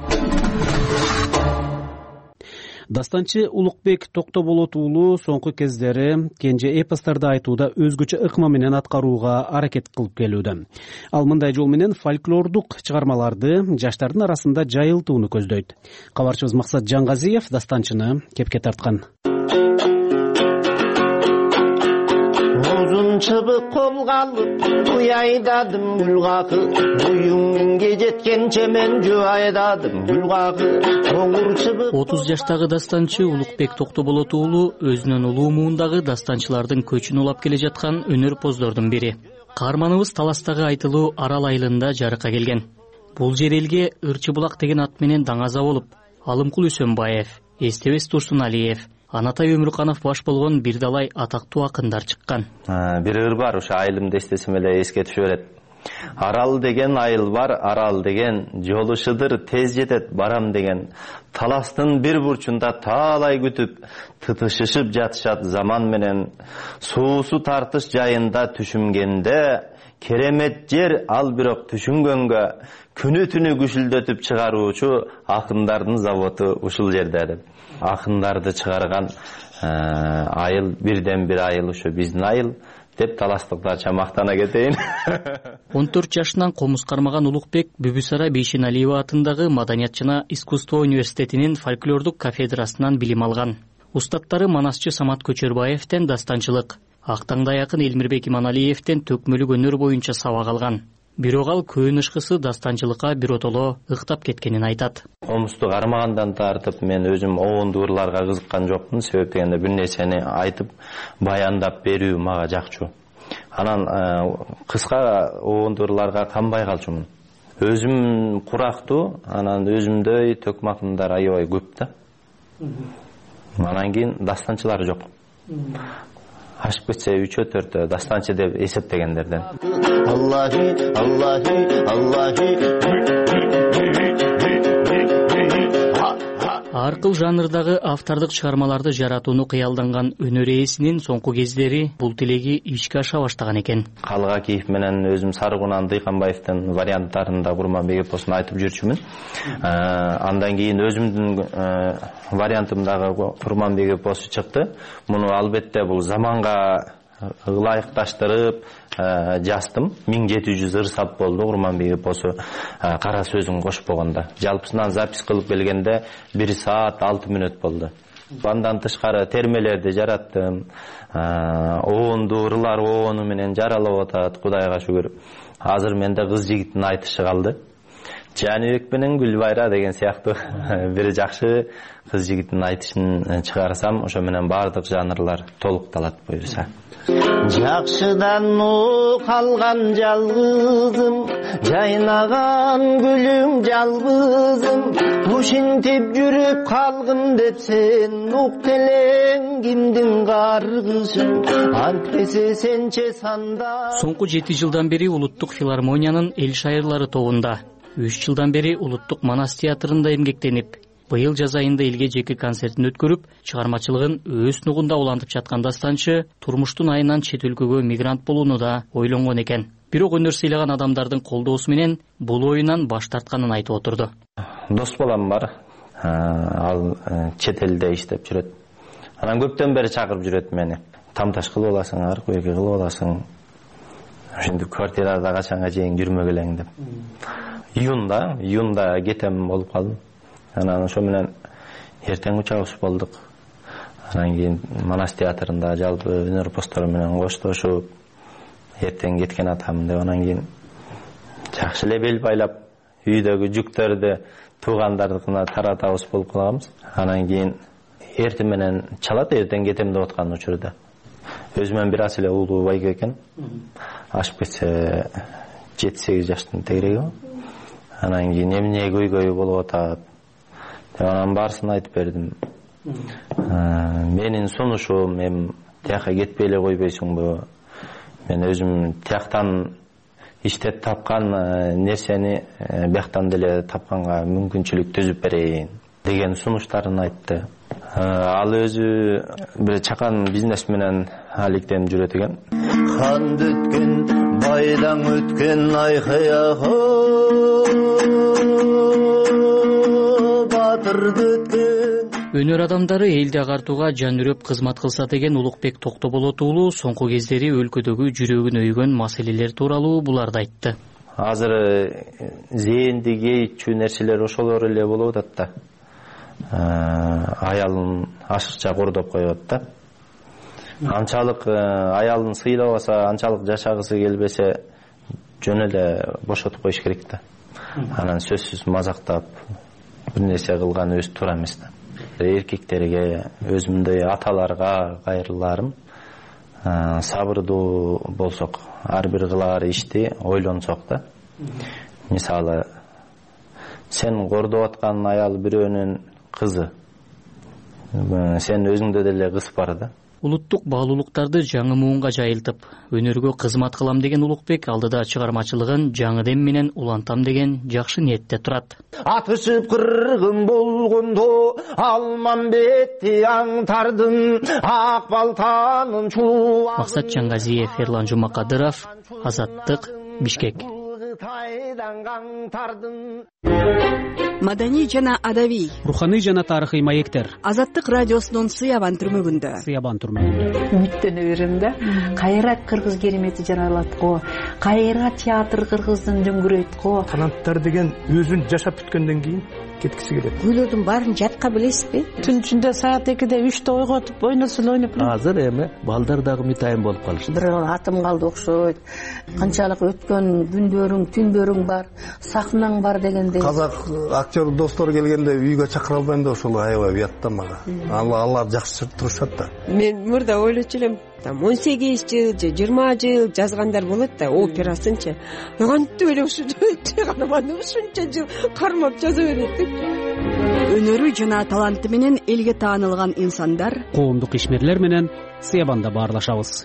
Дастанчы Улукбек Токтоболот уулу соңку кездери кенже эпостарды айтууда өзгөчө ыкма менен аткарууга аракет кылып келүүдө. Ал мындай жол менен фольклордук чыгармаларды жаштардын арасында жайылтууну көздөйт. Кабарчыбыз Максат Жангазиев дастанчыны кепке тарткан. узун чыбык колго алып уй айдадым гүл какып буюңге жеткенче мен жөө айдадым гүл какып коңур чыбык 30 жаштагы дастанчы Улукбек Токтоболот уулу өзүнүн улуу муундагы дастанчылардын көчүн улап келе жаткан өнөрпоздордун бири. Каарманыбыз Таластагы айтылуу Арал айылында жарыкка келген. Бул жер элге Ырчы булак деген ат менен даңаза болуп, Алымкул Үсөнбаев, Эстебес Турсуналиев, Анатай Өмүрканов баш болгон бир далай атактуу акындар чыккан. Бир ыр бар, ушу айылымды эстесем эле эске түшө берет. Арал деген айыл бар, Арал деген жолушудур тез жетет барам деген. Таластын бир бурчунда таалай күтүп, тытышышып жатышат заман менен. Суусу тартыш жайында түшүнгенде, керемет жер ал бирок түшүнгөнгө, күнү түнү күшүлдөтүп чыгаруучу акындардын заводу ушул жерде деп. Акындарды чыгарган айыл бирден бир айыл ушу биздин айыл деп таластыктарча мактана кетейин. 14 жашынан комуз кармаган Улукбек Бүбүсара Бейшеналиева атындагы Маданият жана искусство университетинин фольклордук кафедрасынан билим алган. Устаттары Манасчы Самат Көчөрбаевден дастанчылык, Актаңдай акын Элмирбек Иманалиевден төкмөлүк өнөр боюнча сабак алган. Бирок ал көөнүшкысы дастанчылыкка биротоло ыктап кеткенин айтат. Комузду кармагандан тартып мен өзүм оонду ырларга кызыккан жокмун. Себеп дегенде бир нерсени айтып, баяндап берүү мага жакчу. Анан кыска оонду ырларга канбай калчумун. Өзүм курактуу, анан өзүмдөй төкмө акындар аябай көп да. Анан кийин дастанчылар жок. Ашып кетсе 3-4 дастанчы деп эсептегендерден. Аллахи, Аллахи, Аллахи. Ар кыл жанрдагы автордук чыгармаларды жаратууну кыялданган өнөр ээсинин соңку кездери бул тилеги ишке аша баштаган экен. Калгакиев менен өзүм Сарыгунан Дыйканбаевдин варианттарында Курманбек эпосун айтып жүрчүмүн. Андан кийин өзүмдүн вариантымдагы Курманбек эпосу чыкты. Муну албетте бул заманга ылайыкташтырып жаздым. 1700 ыр сап болду Курманбек эпосу кара сөзүн кошпогондо. Жалпысынан запись кылып келгенде 1 саат 6 мүнөт болду. Андан тышкары термелерди жараттым. Оонду ырлар оону менен жаралып атат, Кудайга шүгүр. Азыр менде кыз жигиттин айтышы калды. Жаныбек менен Гүлбайра деген сыяктуу бир жакшы кыз жигиттин айтышын чыгарсам, ошо менен бардык жанрлар толукталат буюрса. Жакшыдан калган жалгызым, жайнаган гүлүм жалгызым, ушинтип жүрүп калгын деп сен ук элең кимдин каргышын, антпесе сенче санда. Соңку 7 жылдан бери Улуттук филармониянын эл шайырлары тобунда, 3 жылдан бери Улуттук Манас театрында эмгектенип, быйыл жаз айында элге жеке концертин өткөрүп, чыгармачылыгын өз нугунда улантып жаткан дастанчы турмуштун айынан чет өлкөгө мигрант болууну да ойлонгон экен. Бирок өнөр сыйлаган адамдардын колдоосу менен бул оюнан баш тартканын айтып отурду. Дос балам бар. Ал чет элде иштеп жүрөт. Анан көптөн бери чакырып жүрөт мени. Тамташ кылып аласың, аркы берки кылып аласың. Ошентип квартирада качанга чейин жүрмөгөлең деп. Июнда кетем болуп калдым. Анан ошо менен эртең учабыз болдук. Анан кийин Манас театрында жалпы өнөр постору менен коштошуп эртең кеткен атам деп, анан кийин жакшы эле бел байлап үйдөгү жүктөрдү туугандардыкына таратабыз болуп калганбыз. Анан кийин эртең менен чалат, эртең кетем деп аткан учурда. Өзүмөн бир аз эле уулуу байке экен. Ашып кетсе 7-8 жаштын тегереги. Анан кийин эмне көйгөй болуп атат. Анан баарысын айтып бердим. Менин сунушум, мен тияка кетпей эле койбойсуңбу? Мен өзүм тияктан иштеп тапкан нерсени бияктан деле тапканга мүмкүнчүлүк түзүп берейин деген сунуштарын айтты. Ал өзү бир чакан бизнес менен алектенип жүрөт экен. Канды өткөн, байдан өткөн айкая Өнөр адамдары элди агартууга жан үрөп кызмат кылса деген Улукбек Токтоболот уулу соңку кездери өлкөдөгү жүрөгүн өйгөн маселелер тууралуу буларды айтты. Азыр зээнди кейитчү нерселер ошолор эле болуп атат да. Аялын ашыкча кордоп коёт да. Анчалык аялын сыйлабаса, анчалык жашагысы келбесе жөн эле бошотуп коюш керек да. Анан сөзсүз мазактап бир нерсе кылган өзү туура эмес да. Эркектерге, өзүмдөй аталарга кайрыларым, сабырдуу болсок, ар бир кылаар ишти ойлонсок да. Мисалы, сен кордоп аткан аял бирөөнүн кызы, сен өзүңдө деле кыз бар да. Улуттук баалуулуктарды жаңы муунга жайылтып, өнөргө кызмат кылам деген Улукбек алдыда чыгармачылыгын жаңы дем менен улантам деген жакшы ниетте турат. Атышып кыргын болгондо Алмамбетти аңтардым, ак балтанын чуа. Максат Чаңгазиев, Ерлан Жумакадыров, Азаттык, Бишкек. Маданий жана адабий, руханий жана тарыхый маектер. Азаттык радиосунун Сыябан түрмөгүндө. Үмүттөнө берем да. Кайра кыргыз керемети жаралат го. Кайра театр кыргыздын дөңгүрөйт го. Канаттар деген өзүн жашап бүткөндөн кийин кеткиси келет. Күйлөрдүн баарын жатка билесизби? Түн ичинде саат 2-де 3-те ойготуп, ойносун ойноп. Азыр эми балдар дагы митайым болуп калышты. Бир атым калды окшойт. Канчалык өткөн күндөрүң, түндөрүң бар, сахнаң бар дегендей. Казак актер достор келгенде үйгө чакыра албайм да, ошол аябай уят да мага. Алар жакшы турушат да. Мен мурда ойлочу элем, 18 жыл же 20 жыл жазгандар болот да, операсынчы. Кантип эле ушунча жыл кармап жаза берет деп. Өнөрү жана таланты менен элге таанылган инсандар, коомдук ишмерлер менен Сыябанда баарлашабыз.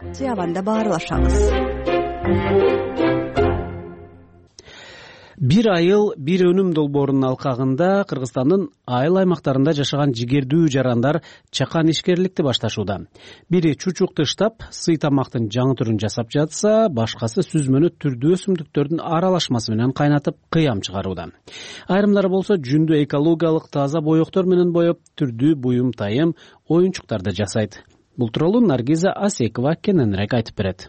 Бир айыл бир өнүм долбоорунун алкагында Кыргызстандын айыл аймактарында жашаган жигердүү жарандар чакан ишкерликти башташууда. Бири чучук тыштап, сый тамактын жаңы түрүн жасап жатса, башкасы сүзмөнү түрдүү өсүмдүктөрдүн аралашмасы менен кайнатып кыям чыгарууда. Айрымдары болсо жүндү экологиялык таза боектор менен боеп, түрдүү буюм тайым, оюнчуктарды жасайт. Бул тууралуу Наргиза Асекова кененирээк айтып берет.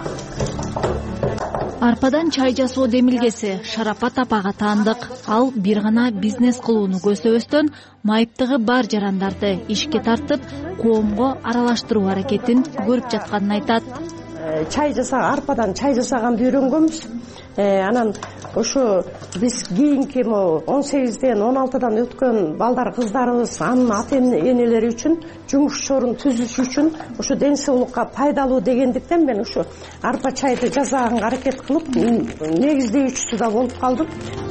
Арпадан чай жасоо демилгеси Шарапат апага таандык. Ал бир гана бизнес кылууну көздөбөстөн майыптыгы бар жарандарды ишке тартып, коомго аралаштыруу аракетин көрүп жатканын айтат. Арпадан чай жасаганды үйрөнгөнбүз. Анан ошо биз кийинки 18-ден 16-дан өткөн балдар кыздарыбыз анын ата энелери үчүн жумуш чорун түзүш үчүн ошо ден соолукка пайдалуу дегендиктен мен ошо арпа чайды жасаганга аракет кылып негиздөөчүсү да болуп калдым.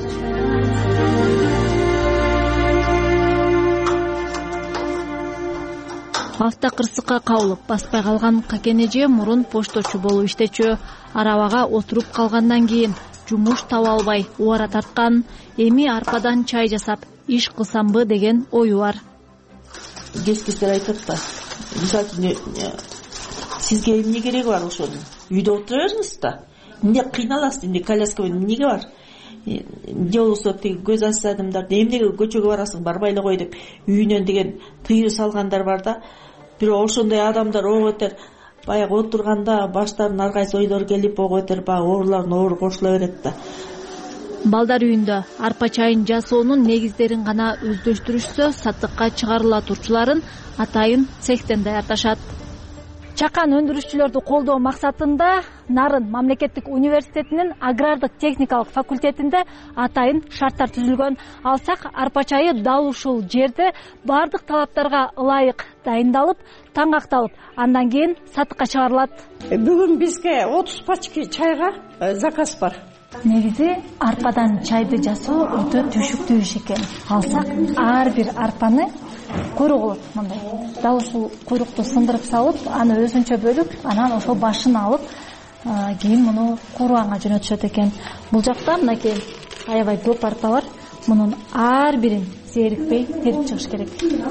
Автокырсыкка кабылып баспай калган Какен эже мурун пошточу болуп иштечү. Арабага отуруп калгандан кийин жумуш таба албай убара тарткан. Эми арпадан чай жасап иш кылсамбы деген ою бар. Кечкечтер айтат да. Мисалы сизге эмне кереги бар ошонун? Үйдө отура бериңиз да. Эмне кыйналасыз, эмне коляска менен эмнеге бар? Эмне болсо тиги көз ачса адамдарды эмнеге көчөгө барасың, барбай эле кой деп үйүнөн деген тыюу салгандар бар да. Бирок ошондой адамдар ого бетер баягы отурганда баштарына ар кайсы ойлор келип ого бетер баягы оорулардын оору кошула берет да. Балдар үйүндө арпа чайын жасоонун негиздерин гана өздөштүрүшсө, сатыкка чыгарыла турчуларын атайын цехтен даярдашат. Чакан өндүрүшчүлөрдү колдоо максатында Нарын мамлекеттик университетинин агрардык техникалык факультетинде атайын шарттар түзүлгөн. Алсак арпа чайы дал ушул жерде бардык талаптарга ылайык дайындалып, таңакталып, андан кийин сатыкка чыгарылат. Бүгүн бизге 30 пачка чайга заказ бар. Негизи арпадан чайды жасоо өтө түшүктүү иш экен. Алсак ар бир арпаны куйрук болот мындай. Дал ушул куйрукту сындырып салып, аны өзүнчө бөлүп, анан ошол башын алып, кийин муну кууруганга жөнөтүшөт экен. Бул жакта мынакей аябай көп арпа бар. Мунун ар бирин зерикпей терип чыгыш керек.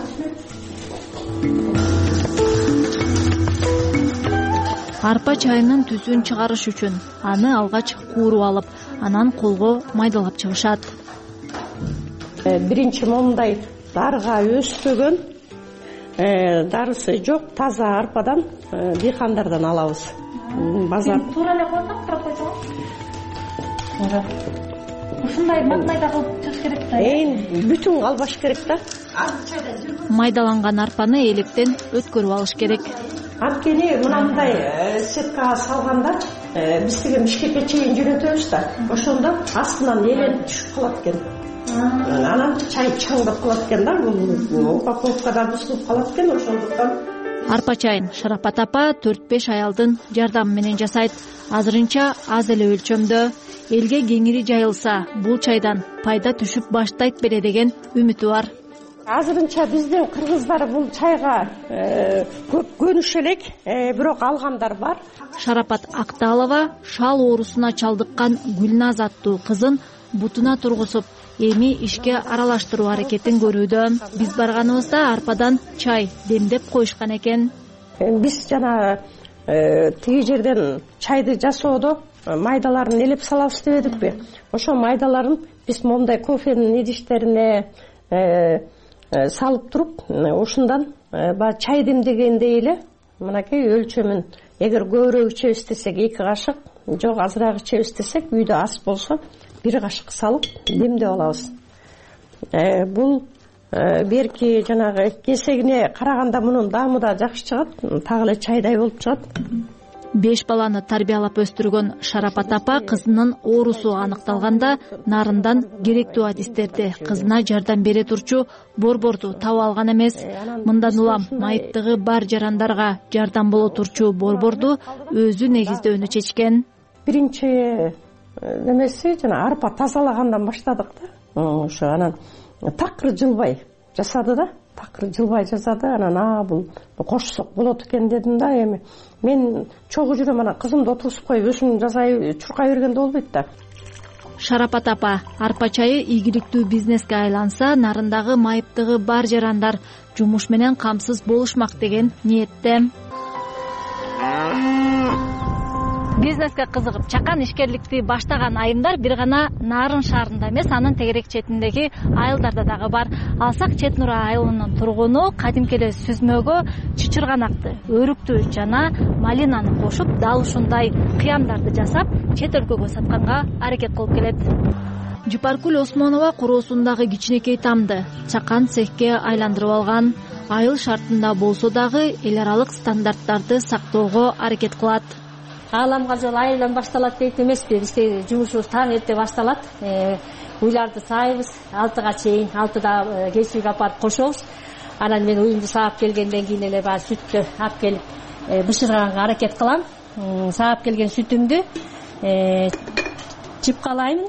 Арпа чайынын түзүн чыгарыш үчүн аны алгач кууруп алып, анан колго майдалап чыгышат. Биринчи момундай дарга өспөгөн, дарысы жок, таза арпадан дыйкандардан алабыз. Базар. Туура эле койсоң, ушундай маңдайда кылып чыгыш керек да. Бүтүн калбаш керек да. Майдаланган арпаны электен өткөрүп алыш керек. Анткени мындай сеткага салганда биз деген бишкекке чейин жөнөтөбүз да. Ошондо астынан элен түшүп калат экен. Анан чай чаңдап калат экен да. Бул упаковкада бузулуп калат экен, ошондуктан. Арпа чайын Шарапат апа 4-5 аялдын жардамы менен жасайт. Азырынча аз эле өлчөмдө. Элге кеңири жайылса, бул чайдан пайда түшүп баштайт беле деген үмүтү бар. Азырынча биздин кыргыздар бул чайга көп көнүшө элек, бирок алгандар бар. Шарапат Акталова шал оорусуна чалдыккан Гүлназ аттуу кызын бутуна тургузуп, эми ишке аралаштыруу аракетин көрүүдө. Биз барганыбызда арпадан чай демдеп коюшкан экен. Биз жана тиги жерден чайды жасоодо майдаларын элеп салабыз дебедикпи? Ошо майдаларын биз мондай кофенин идиштерине салып туруп, ушундан баягы чай демдегендей эле мынакей өлчөмүн эгер көбүрөөк ичебиз десек 2 кашык, жок азыраак ичебиз десек үйдө ас болсо 1 кашык салып демдеп алабыз. Бул берки жанагы кесегине караганда мунун даамы да жакшы чыгат, так эле чайдай болуп чыгат. 5 баланы тарбиялап өстүргөн Шарапат апа кызынын оорусу аныкталганда нарындан керектүү адистерди кызына жардам бере турчу борборду таап алган эмес. Мындан улам майыптыгы бар жарандарга жардам боло турчу борборду өзү негиздөөнү чечкен. Биринчи немеси жана арпа тазалагандан баштадык да. Ошо анан такыр жылбай жасады да. Такыр жылбай жасады. Анан бул кошсок болот экен дедим да. Эми мен чогуу жүрөм, анан кызымды отургузуп коюп өзүм жасай чуркай бергенде болбойт да. Шарапат апа арпа чайы ийгиликтүү бизнеске айланса, нарындагы майыптыгы бар жарандар жумуш менен камсыз болушмак деген ниетте. Бизнеске кызыгып чакан ишкерликти баштаган айымдар бир гана Нарын шаарында эмес, анын тегерек четиндеги айылдарда дагы бар. Алсак Чет Нура айылынын тургуну кадимки эле сүзмөгө чычырганакты, өрүктү жана малинаны кошуп, дал ушундай кыямдарды жасап, чет өлкөгө сатканга аракет кылып келет. Жупаркүл Осмонова куроосундагы кичинекей тамды чакан цехке айландырып алган. Айыл шартында болсо дагы эл аралык стандарттарды сактоого аракет кылат. Ааламга жол айылдан башталат дейт эмеспи? Бизде жумушубуз таң эрте башталат. Уйларды саайбыз 6-га чейин, 6-да кечиге апарып кошобуз. Анан мен уюмду саап келгенден кийин эле баягы сүттү алып келип бышырганга аракет кылам. Саап келген сүтүмдү чыпкалайм.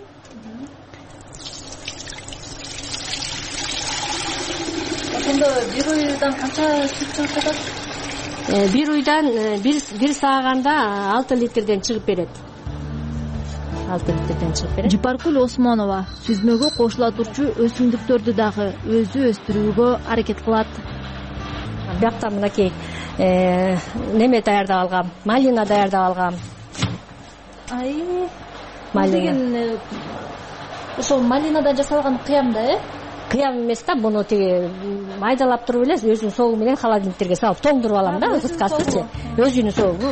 Ошондо бир уйдан канча сүт чыгып жатат? Бир уйдан бир сааганда 6 литрден чыгып берет. 6 литрден чыгып берет. Жупаркүл Осмонова сүзмөгө кошула турчу өсүмдүктөрдү дагы өзү өстүрүүгө аракет кылат. Биякта мынакей неме даярдап алгам, малина даярдап алгам. Малина. Ошо малинадан жасалган кыям да, кыям эмес да, буну тиги майдалап туруп эле өзүнүн соогу менен холодильниктерге салып тоңдуруп алам да, кыскасычы. Өзүнүн соогу.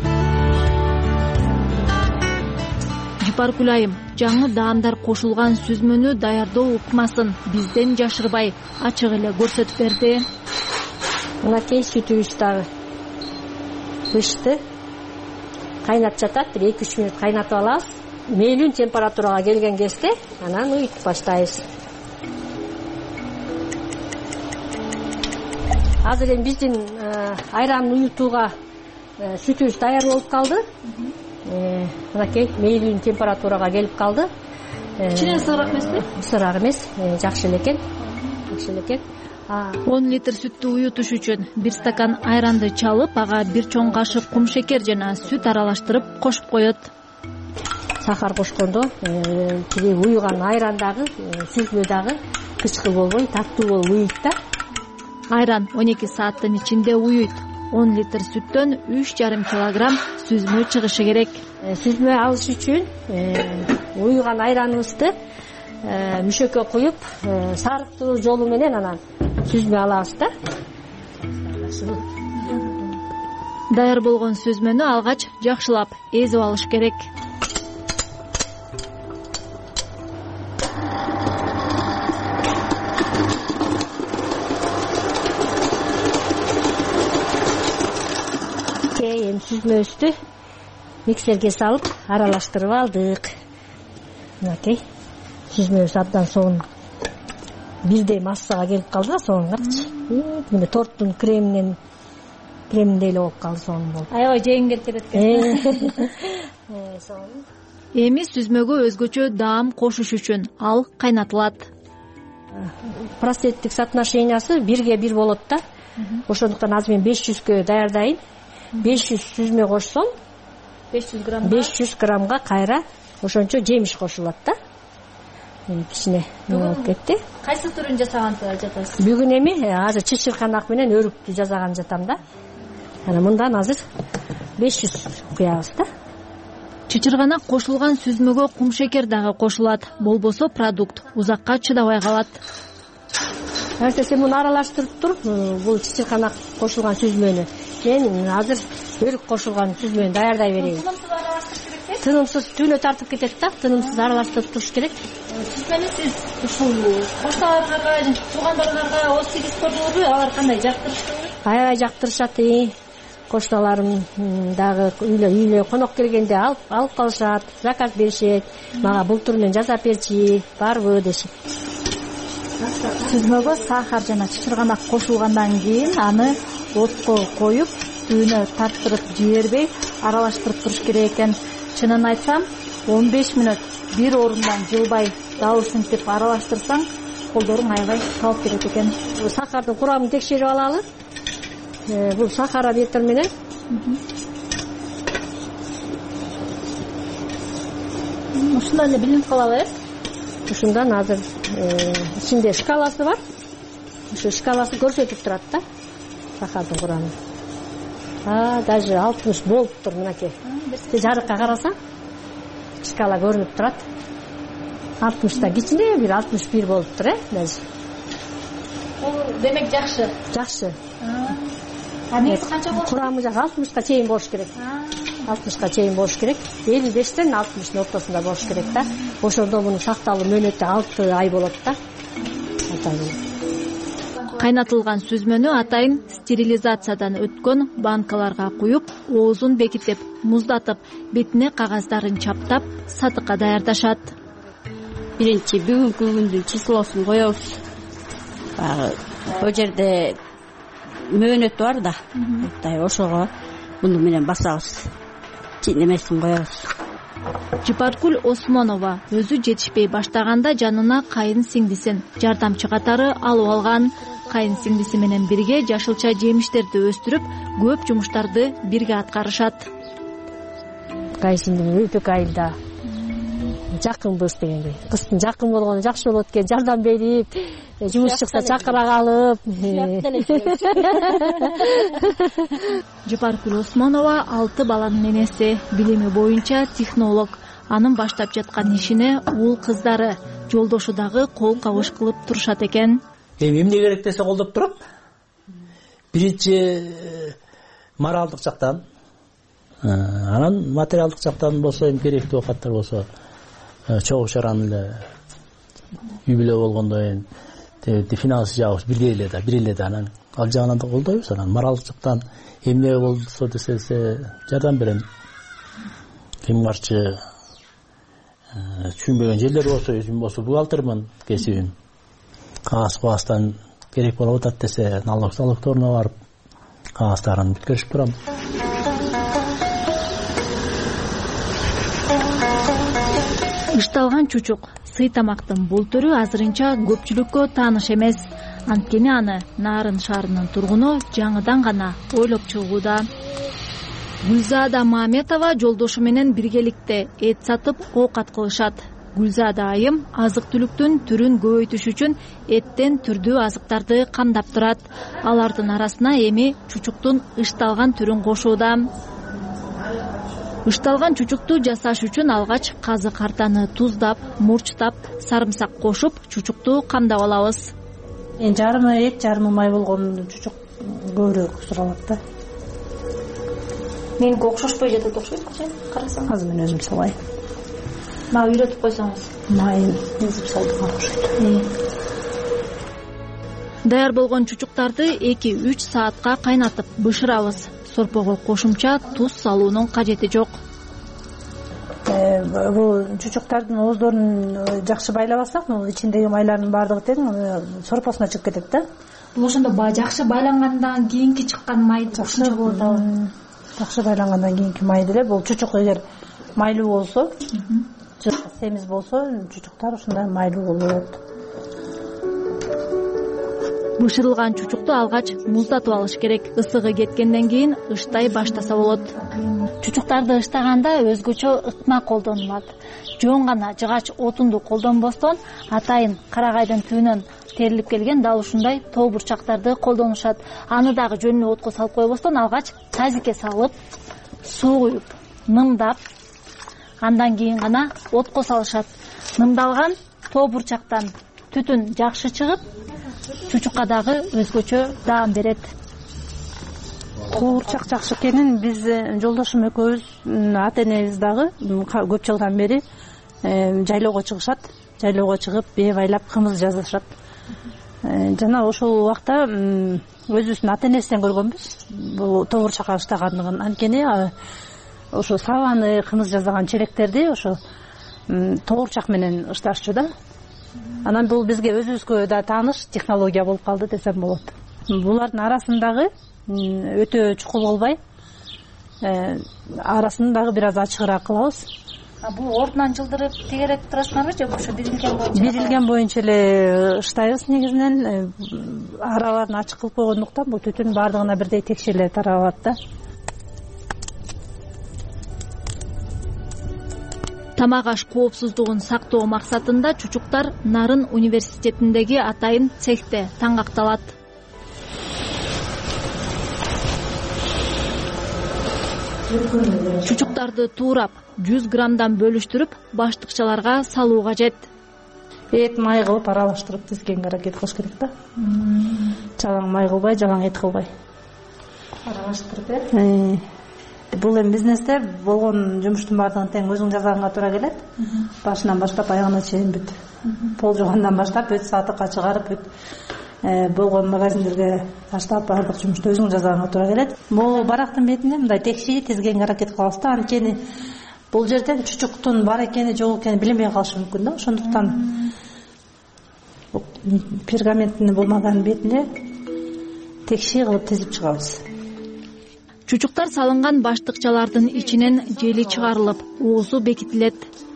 Жупаркүл айым жаңы даамдар кошулган сүзмөнү даярдоо ыкмасын бизден жашырбай ачык эле көрсөтүп берди. Мынакей сүтүбүз дагы бышты. Кайнап жатат, 1-2 мүнөт кайнатып алабыз. Мейлүү температурага келген кезде анан уютуп баштайбыз. Азыр эми биздин айран уютууга сүтүбүз даяр болуп калды. Мынакей мейлүү температурага келип калды. Кичине ысыраак эмеспи? Ысыраак эмес, жакшы эле экен. 10 литр сүттү уютуш үчүн 1 стакан айранды чалып, ага 1 чоң кашык кум шекер жана сүт аралаштырып кошуп коет. Сахар кошкондо тиги уюган айрандагы, сүзмө дагы кычкыл болбой, таттуу болуп уйуйт да. Айран 12 сааттын ичинде уюйт. 10 литр сүттөн 3,5 килограмм сүзмө чыгышы керек. Сүзмө алыш үчүн уюган айраныбызды мүшөккө куюп, сарыктыруу жолу менен анан сүзмө алабыз да. Даяр болгон сүзмөнү алгач жакшылап эзип алыш керек. эми сүзмөбүздү миксерге салып аралаштырып алдык. Мынакей сүзмөбүз абдан соон бирдей массага келип калды да, соонгарчы. Мына торттун креминдей эле болуп калды, соон болуп. Аябай жегим келип кетет экен. Эми сүзмөгө өзгөчө даам кошуш үчүн ал кайнатылат. Проценттик соотношениясы 1:1 болот да. Ошондуктан азыр мен 500гө даярдайын. 500 сүзмө кошсом 500 граммга кайра ошончо жемиш кошулат да. Кичине болуп кетти. Кайсы түрүн жасаганды жатасыз? Бүгүн эми азыр чычырканак менен өрүктү жасаган жатам да. Анан мындан азыр 500 куябыз да. Чычырганак кошулган сүзмөгө кумшекер дагы кошулат. Болбосо продукт узакка чыдабай калат. Сен муну аралаштырып тур, бул чычырканак кошулган сүзмөнү. Мен азыр өрүк кошулган сүзмөнү даярдай берейин. Тынымсыз аралаштырыш керек де? Тынымсыз түйнө тартып кетет да, тынымсыз аралаштырып туруш керек. Сүзмөнү сиз ушул кошталарга, туугандарыңарга осигиз көрдүңүзбү? Алар кандай жактырыштыбы? Аябай жактырышат. Кошталарым дагы үйлө конок келгенде алып калышат, заказ беришет. Мага бул түр менен жасап берчи, барбы дешет. Сүзмөгө сахар жана чычырганак кошулгандан кийин аны отко коюп, түйнө тарттырып жибербей аралаштырып туруш керек экен. Чынын айтсам, 15 мүнөт бир орундан жылбай дал ушинтип аралаштырсаң, колдоруң аябай талып берет экен. Сахардын курамын текшерип алалы. Бул сахарометр менен ушундай эле билинип калалы. Ушундан азыр ичинде шкаласы бар. Ошо шкаласы көрсөтүп турат да сахардын курамын. Даже 60 болуп тур мынакей. Жарыкка карасаң шкала көрүнүп турат. 60та кичине бир 61 болуп тур, даже. Демек жакшы. Жакшы. Негизи канча болуш? Курамы 60ка чейин болуш керек. 60ка чейин болуш керек. 55тен 60дын ортосунда болуш керек да. Ошондо мунун сакталуу мөөнөтү 6 ай болот да. Кайнатылган сүзмөнү атайын стерилизациядан өткөн банкаларга куюп, оозун бекитип, муздатып, бетине кагаздарын чаптап, сатыкка даярдашат. Биринчи бүгүнкү күндүн числосун коебуз. О жерде мөөнөт бар да. Ошого муну менен басабыз. Немесин коебуз. Жыпаркүл Осмонова өзү жетишпей баштаганда жанына кайын сиңдисин жардамчы катары алып алган. Кайын сиңдиси менен бирге жашылча жемиштерди өстүрүп, көп жумуштарды бирге аткарышат. Кайын сиңдим өтө айылда жакынбыз дегендей. Кыздын жакын болгону жакшы болот экен, жардам берип, жумуш чыкса чакыра калып. Жыпаркүл Осмонова 6 баланын энеси, билими боюнча технолог. Анын баштап жаткан ишине уул кыздары, жолдошу дагы кол кабыш кылып турушат экен. Эмне керек десе колдоп туруп. Биринчи моралдык жактан, анан материалдык жактан болсо, керектүү оокаттар болсо, чогуу чараны эле үй бүлө болгондо финансы жагыбыз бир эле да, анан ал жагынан да колдойбуз. Анан моралдык жактан эмне болсо десе жардам берем. Ким барчы түшүнбөгөн жерлер болсо, өзүм болсо бухгалтермин, кесибим. Кагаз-кубастан керек болуп атат десе, налогторуна барып, кагаздарын бүткөрүшүп турам. Ышталган чучук сый тамактын бул түрү азырынча көпчүлүккө тааныш эмес. Анткени аны Нарын шаарынын тургуну жаңыдан гана ойлоп чыгууда. Гүлзада Маметова жолдошу менен биргеликте эт сатып оокат кылышат. Гүлзада айым азык-түлүктүн түрүн көбөйтүш үчүн эттен түрдүү азыктарды камдап турат. Алардын арасына эми чучуктун ышталган түрүн кошууда. Ышталган чучукту жасаш үчүн алгач казы картаны туздап, мурчтап, сарымсак кошуп, чучукту камдап алабыз. Жарымы эт, жарымы май болгон чучук көбүрөөк суралат да. Меники окшошпой жатат окшойт, карасаң. Азыр мен өзүм салайын. Мага үйрөтүп койсоңуз. Майын өзүм салдым окшойт. Даяр болгон чучуктарды 2-3 саатка кайнатып бышырабыз. сорпого кошумча туз салуунун кажети жок. Бул чучуктардын ооздорун жакшы байлабасак, ичиндеги майлардын баардыгы тең сорпосуна чыгып кетет да. Бул ошондо жакшы байлангандан кийинки чыккан май ушунча болот абы. Жакшы байлангандан кийинки май деле бул чучук эгер майлуу болсо, семиз болсо, чучуктар ушундай майлуу болот. Бышырылган чучукту алгач муздатып алыш керек. Ысыгы кеткенден кийин ыштай баштаса болот. Чучуктарды ыштаганда өзгөчө ыкма колдонулат. Жөн гана жыгач отунду колдонбостон атайын карагайдын түбүнөн терилип келген дал ушундай тоо бурчактарды колдонушат. Аны дагы жөнүнө отко салып койбостон алгач тазикке салып, суу куюп, нымдап, андан кийин гана отко салышат. Нымдалган тоо бурчактан түтүн жакшы чыгып, чучукка дагы өзгөчө даам берет. Куурчак жакшы экенин биз жолдошум экөөбүз, ата-энебиз дагы көп жылдан бери жайлоого чыгышат. Жайлоого чыгып, бээ байлап кымыз жасашат. Жана ошол убакта өзүбүздүн ата-энебизден көргөнбүз бул тоо бурчакка ыштагандыгын. Анткени ошо сабаны, кымыз жасаган челектерди ошо тоо бурчак менен ышташчу да. Анан бул бизге өзүбүзгө да тааныш технология болуп калды десем болот. Булардын арасындагы өтө чукул болбой, арасын дагы бир аз ачыгыраак кылабыз. Бул ордунан жылдырып тегерек турасыңарбы же ошо бирилген боюнча? Бирилген боюнча эле ыштайбыз негизинен. Араларын ачык кылып койгондуктан бул түтүн баардыгына бирдей текше эле таралат да. Тамак аш коопсуздугун сактоо максатында чучуктар Нарын университетиндеги атайын цехте таңгакталат. Чучуктарды туурап 100 граммдан бөлүштүрүп баштыкчаларга салуу кажет. Эт май кылып аралаштырып тизгенге аракет кылыш керек да. Жалаң май кылбай, жалаң эт кылбай. Аралаштырып Бул эми бизнесте болгон жумуштун баардыгын тең өзүң жасаганга туура келет. Башынан баштап аягына чейин бүт. Пол жугандан баштап бүт сатыкка чыгарып бүт. Болгон магазиндерге таштап баардык жумушту өзүң жасаганга туура келет. Бул барактын бетинде мындай текши тизгенге аракет кылабыз да. Анткени бул жерден чучуктун бар экени, жок экени билинбей калышы мүмкүн да. Ошондуктан пергаменттин болмаган бетине текши кылып тизип чыгабыз. Чучуктар салынган баштыкчалардын ичинен жели чыгарылып, оозу бекитилет.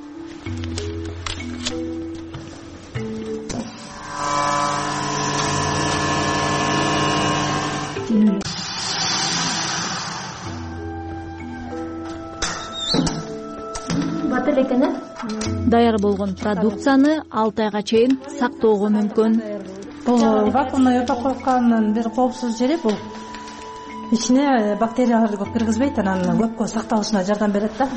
Даяр болгон продукцияны 6 айга чейин сактоого мүмкүн. Бул вакуумный упаковканын бир коопсуз жери бул. Ичине бактерияларды көп киргизбейт, анан көпкө сакталышына жардам берет да.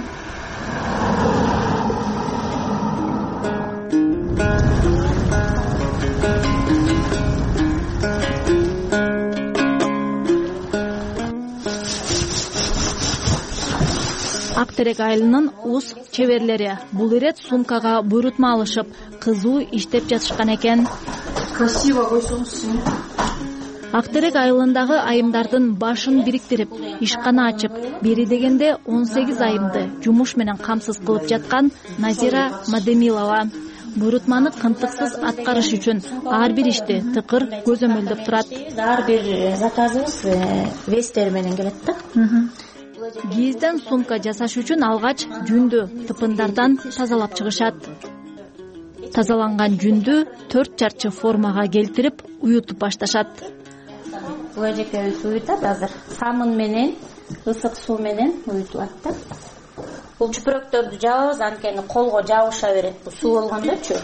Актерек айылынын уз чеберлери бул ирет сумкага буйрутма алышып, кызуу иштеп жатышкан экен. Красиво койсоңуз. Актерек айылындагы айымдардын башын бириктирип, ишкана ачып, бери дегенде 18 айымды жумуш менен камсыз кылып жаткан Назира Мадемилова. Буйрутманы кынтыксыз аткарыш үчүн ар бир ишти тыкыр көзөмөлдөп турат. Ар бир заказыбыз вестер менен келет да. Кийизден сумка жасаш үчүн алгач жүндү тыпындардан тазалап чыгышат. Тазаланган жүндү 4 чарчы формага келтирип, уютуп башташат. Бул жерге уютат азыр. Самын менен, ысык суу менен уютулат да. Бул чүпүрөктөрдү жабабыз, анткени колго жабыша берет. Бул суу болгондочу.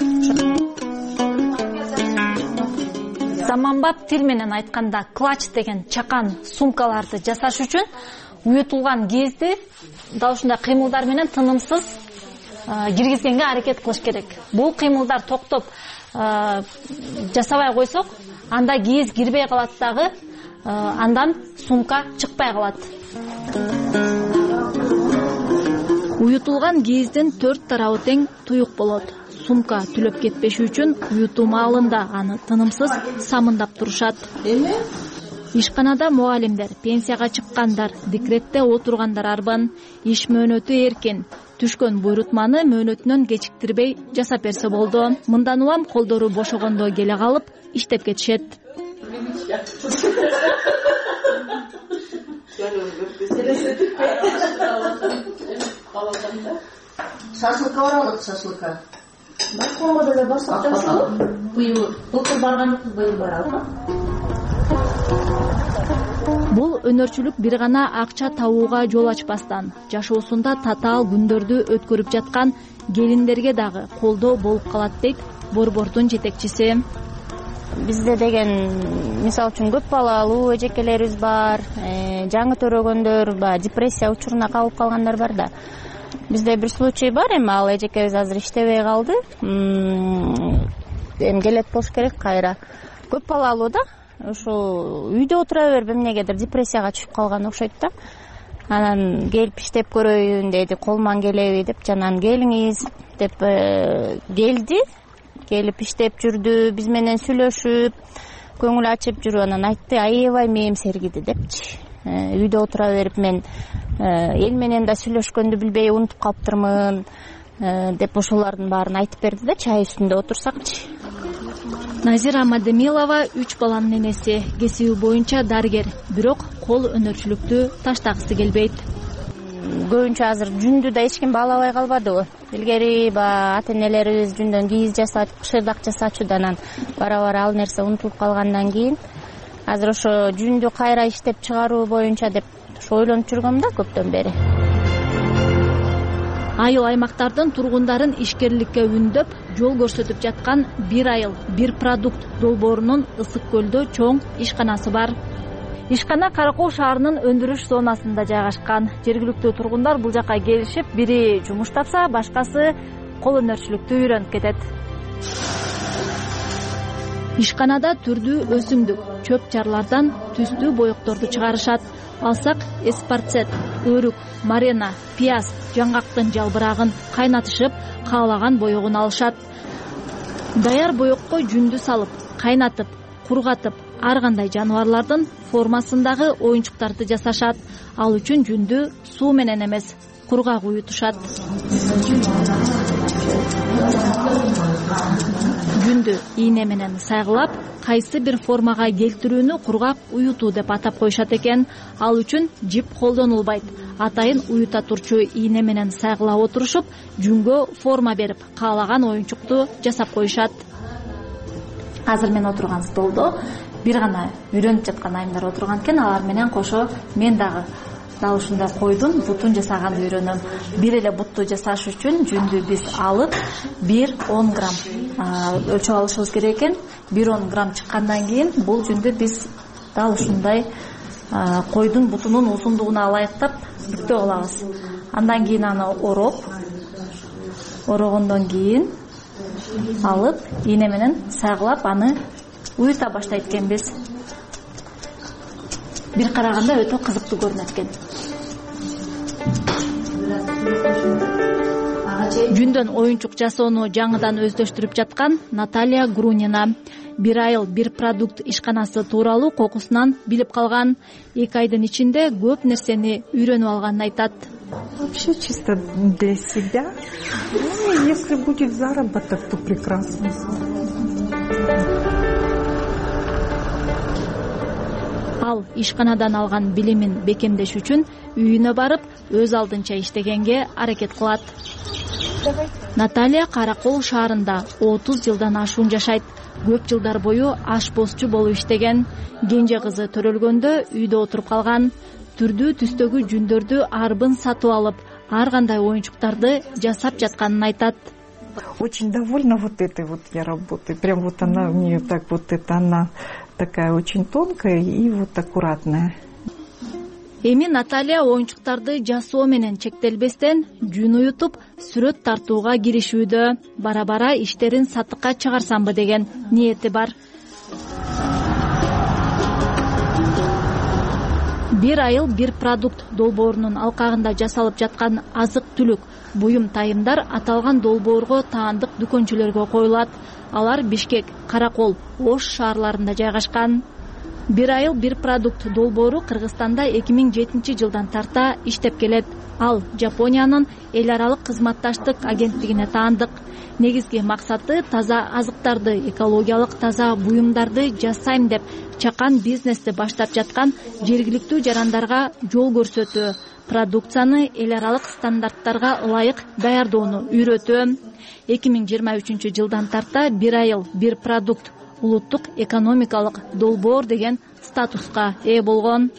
Заманбап тил менен айтканда клач деген чакан сумкаларды жасаш үчүн уютулган кийизди дал ушундай кыймылдар менен тынымсыз киргизгенге аракет кылыш керек. Бул кыймылдар токтоп жасабай койсок, анда кийиз кирбей калат дагы, андан сумка чыкпай калат. Уютулган кийиздин 4 тарабы тең туюк болот. Сумка түлөп кетпеши үчүн уютуу маалында аны тынымсыз самындап турушат. Ишканада мугалимдер, пенсияга чыккандар, декретте отургандар арбан, иш мөөнөтү эркин. Түшкөн буйрутманы мөөнөтүнөн кечиктирбей жасап берсе болду. Мындан улам колдору бошогондо келе калып иштеп кетишет. Шашлыкка баралык, шашлыкка. Басконго деле баштап жатсызбы? Былтыр барганбыз, быйыл баралы. Бул өнөрчүлүк бир гана акча табууга жол ачпастан, жашоосунда татаал күндөрдү өткөрүп жаткан келиндерге дагы колдоо болуп калат дейт борбордун жетекчиси. Бизде деген мисалы үчүн көп балалуу эжекелерибиз бар, жаңы төрөгөндөр, депрессия учуруна калып калгандар бар да. Бизде бир случай бар, эми ал эжекебиз азыр иштебей калды. Эми келет болуш керек кайра. Көп балалуу да. Ошо үйдө отура берип эмнегедир депрессияга түшүп калган окшойт да. Анан келип иштеп көрөйүн деди, колуман келеби деп, жанан келиңиз деп келди. Келип иштеп жүрдү, биз менен сүйлөшүп, көңүл ачып жүрүп анан айтты, аябай мээм сергиди депчи. Үйдө отура берип мен эл менен да сүйлөшкөндү билбей унутуп калыптырмын деп ошолордун баарын айтып берди да, чай үстүндө отурсакчы. Назира Мадемилова 3 баланын энеси, кесиби боюнча дарыгер, бирок кол өнөрчүлүктү таштагысы келбейт. Көбүнчө азыр жүндү да эч ким баалабай калбадыбы. Илгери ата-энелерибиз жүндөн кийиз жасап, шырдак жасачууда, анан бара-бара ал нерсе унутулуп калгандан кийин азыр ошо жүндү кайра иштеп чыгаруу боюнча деп ошо ойлонуп жүргөм да көптөн бери. Айыл аймактардын тургундарын ишкерликке үндөп, жол көрсөтүп жаткан бир айыл, бир продукт долбоорунун Ысык көлдө чоң ишканасы бар. Ишкана Каракол шаарынын өндүрүш зонасында жайгашкан. Жергиликтүү тургундар бул жака келишип, бири жумуш тапса, башкасы кол өнөрчүлүктү үйрөнүп кетет. Ишканада түрдүү өсүмдүк, чөп чарлардан түстүү боекторду чыгарышат. Алсак эспарцет, өрүк, марена, пияз, жаңгактын жалбырагын кайнатышып, каалаган боегун алышат. Даяр боекко жүндү салып, кайнатып, кургатып, ар кандай жаныбарлардын формасындагы оюнчуктарды жасашат. Ал үчүн жүндү суу менен эмес, кургак уютушат. Жүндү ийне менен сайгылап, кайсы бир формага келтирүүнү кургак уютуу деп атап коюшат экен. Ал үчүн жип колдонулбайт. Атайын уюта турчу ийне менен сайгылап отурушуп, жүнгө форма берип, каалаган оюнчукту жасап коюшат. Азыр мен отурган столдо бир гана үйрөнүп жаткан айымдар отурган экен. Алар менен кошо мен дагы дал ушундай койдун бутун жасаганды үйрөнөм. Бир эле бутту жасаш үчүн жүндү биз алып 1-10 грамм өлчөп алышыбыз керек экен. 1-10 грамм чыккандан кийин бул жүндү биз дал ушундай койдун бутунун узундугуна ылайыктап бүктөп алабыз. Андан кийин аны орогондон кийин алып ийне менен сайгылап аны уюта баштайт экенбиз. Бир караганда өтө кызыктуу көрүнөт экен. Жүндөн оюнчук жасоону жаңыдан өздөштүрүп жаткан Наталья Грунина. Бир айыл, бир продукт ишканасы тууралуу кокусунан билип калган. 2 айдын ичинде көп нерсени үйрөнүп алганын айтат. Вообще чисто для себя. Если будет заработок, то прекрасно. Ал ишканадан алган билимин бекемдеш үчүн үйүнө барып, өз алдынча иштегенге аракет кылат. Наталья Каракол шаарында 30 жылдан ашуун жашайт. Көп жылдар бою ашпозчу болуп иштеген. Кенже кызы төрөлгөндө үйдө отуруп калган. Түрдүү түстөгү жүндөрдү арбын сатып алып, ар кандай оюнчуктарды жасап жатканын айтат. Очень довольна вот этой вот я работой. Прям вот она у нее так вот это она такая очень тонкая и вот аккуратная. Эми Наталья оюнчуктарды жасоо менен чектелбестен жүн уютуп, сүрөт тартууга киришүүдө. Бара-бара иштерин сатыкка чыгарсамбы деген ниети бар. Бир айыл, бир продукт долбоорунун алкагында жасалып жаткан азык-түлүк, буюм-тайымдар аталган долбоорго таандык дүкөнчүлөргө коюлат. Алар Бишкек, Каракол, Ош шаарларында жайгашкан. бир айыл бир продукт долбоору Кыргызстанда 2007 жылдан тарта иштеп келет. Ал Жапониянын эл аралык кызматташтык агенттигине таандык. Негизги максаты таза азыктарды, экологиялык таза буюмдарды жасайм деп чакан бизнести баштап жаткан жергиликтүү жарандарга жол көрсөтүү, продукцияны эл аралык стандарттарга ылайык даярдоону үйрөтүү. 2023 жылдан тарта бир айыл бир продукт улуттук экономикалык долбоор деген статуска ээ болгон.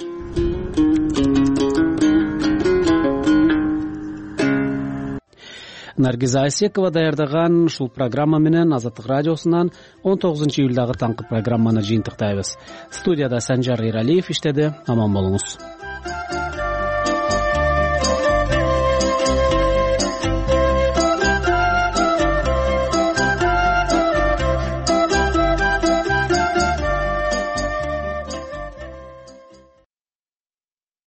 Наргиза Айсекова даярдаган ушул программа менен Азаттык радиосунан 19-июлдагы таңкы программаны жыйынтыктайбыз. Студияда Санжар Иралиев иштеди. Аман болуңуз.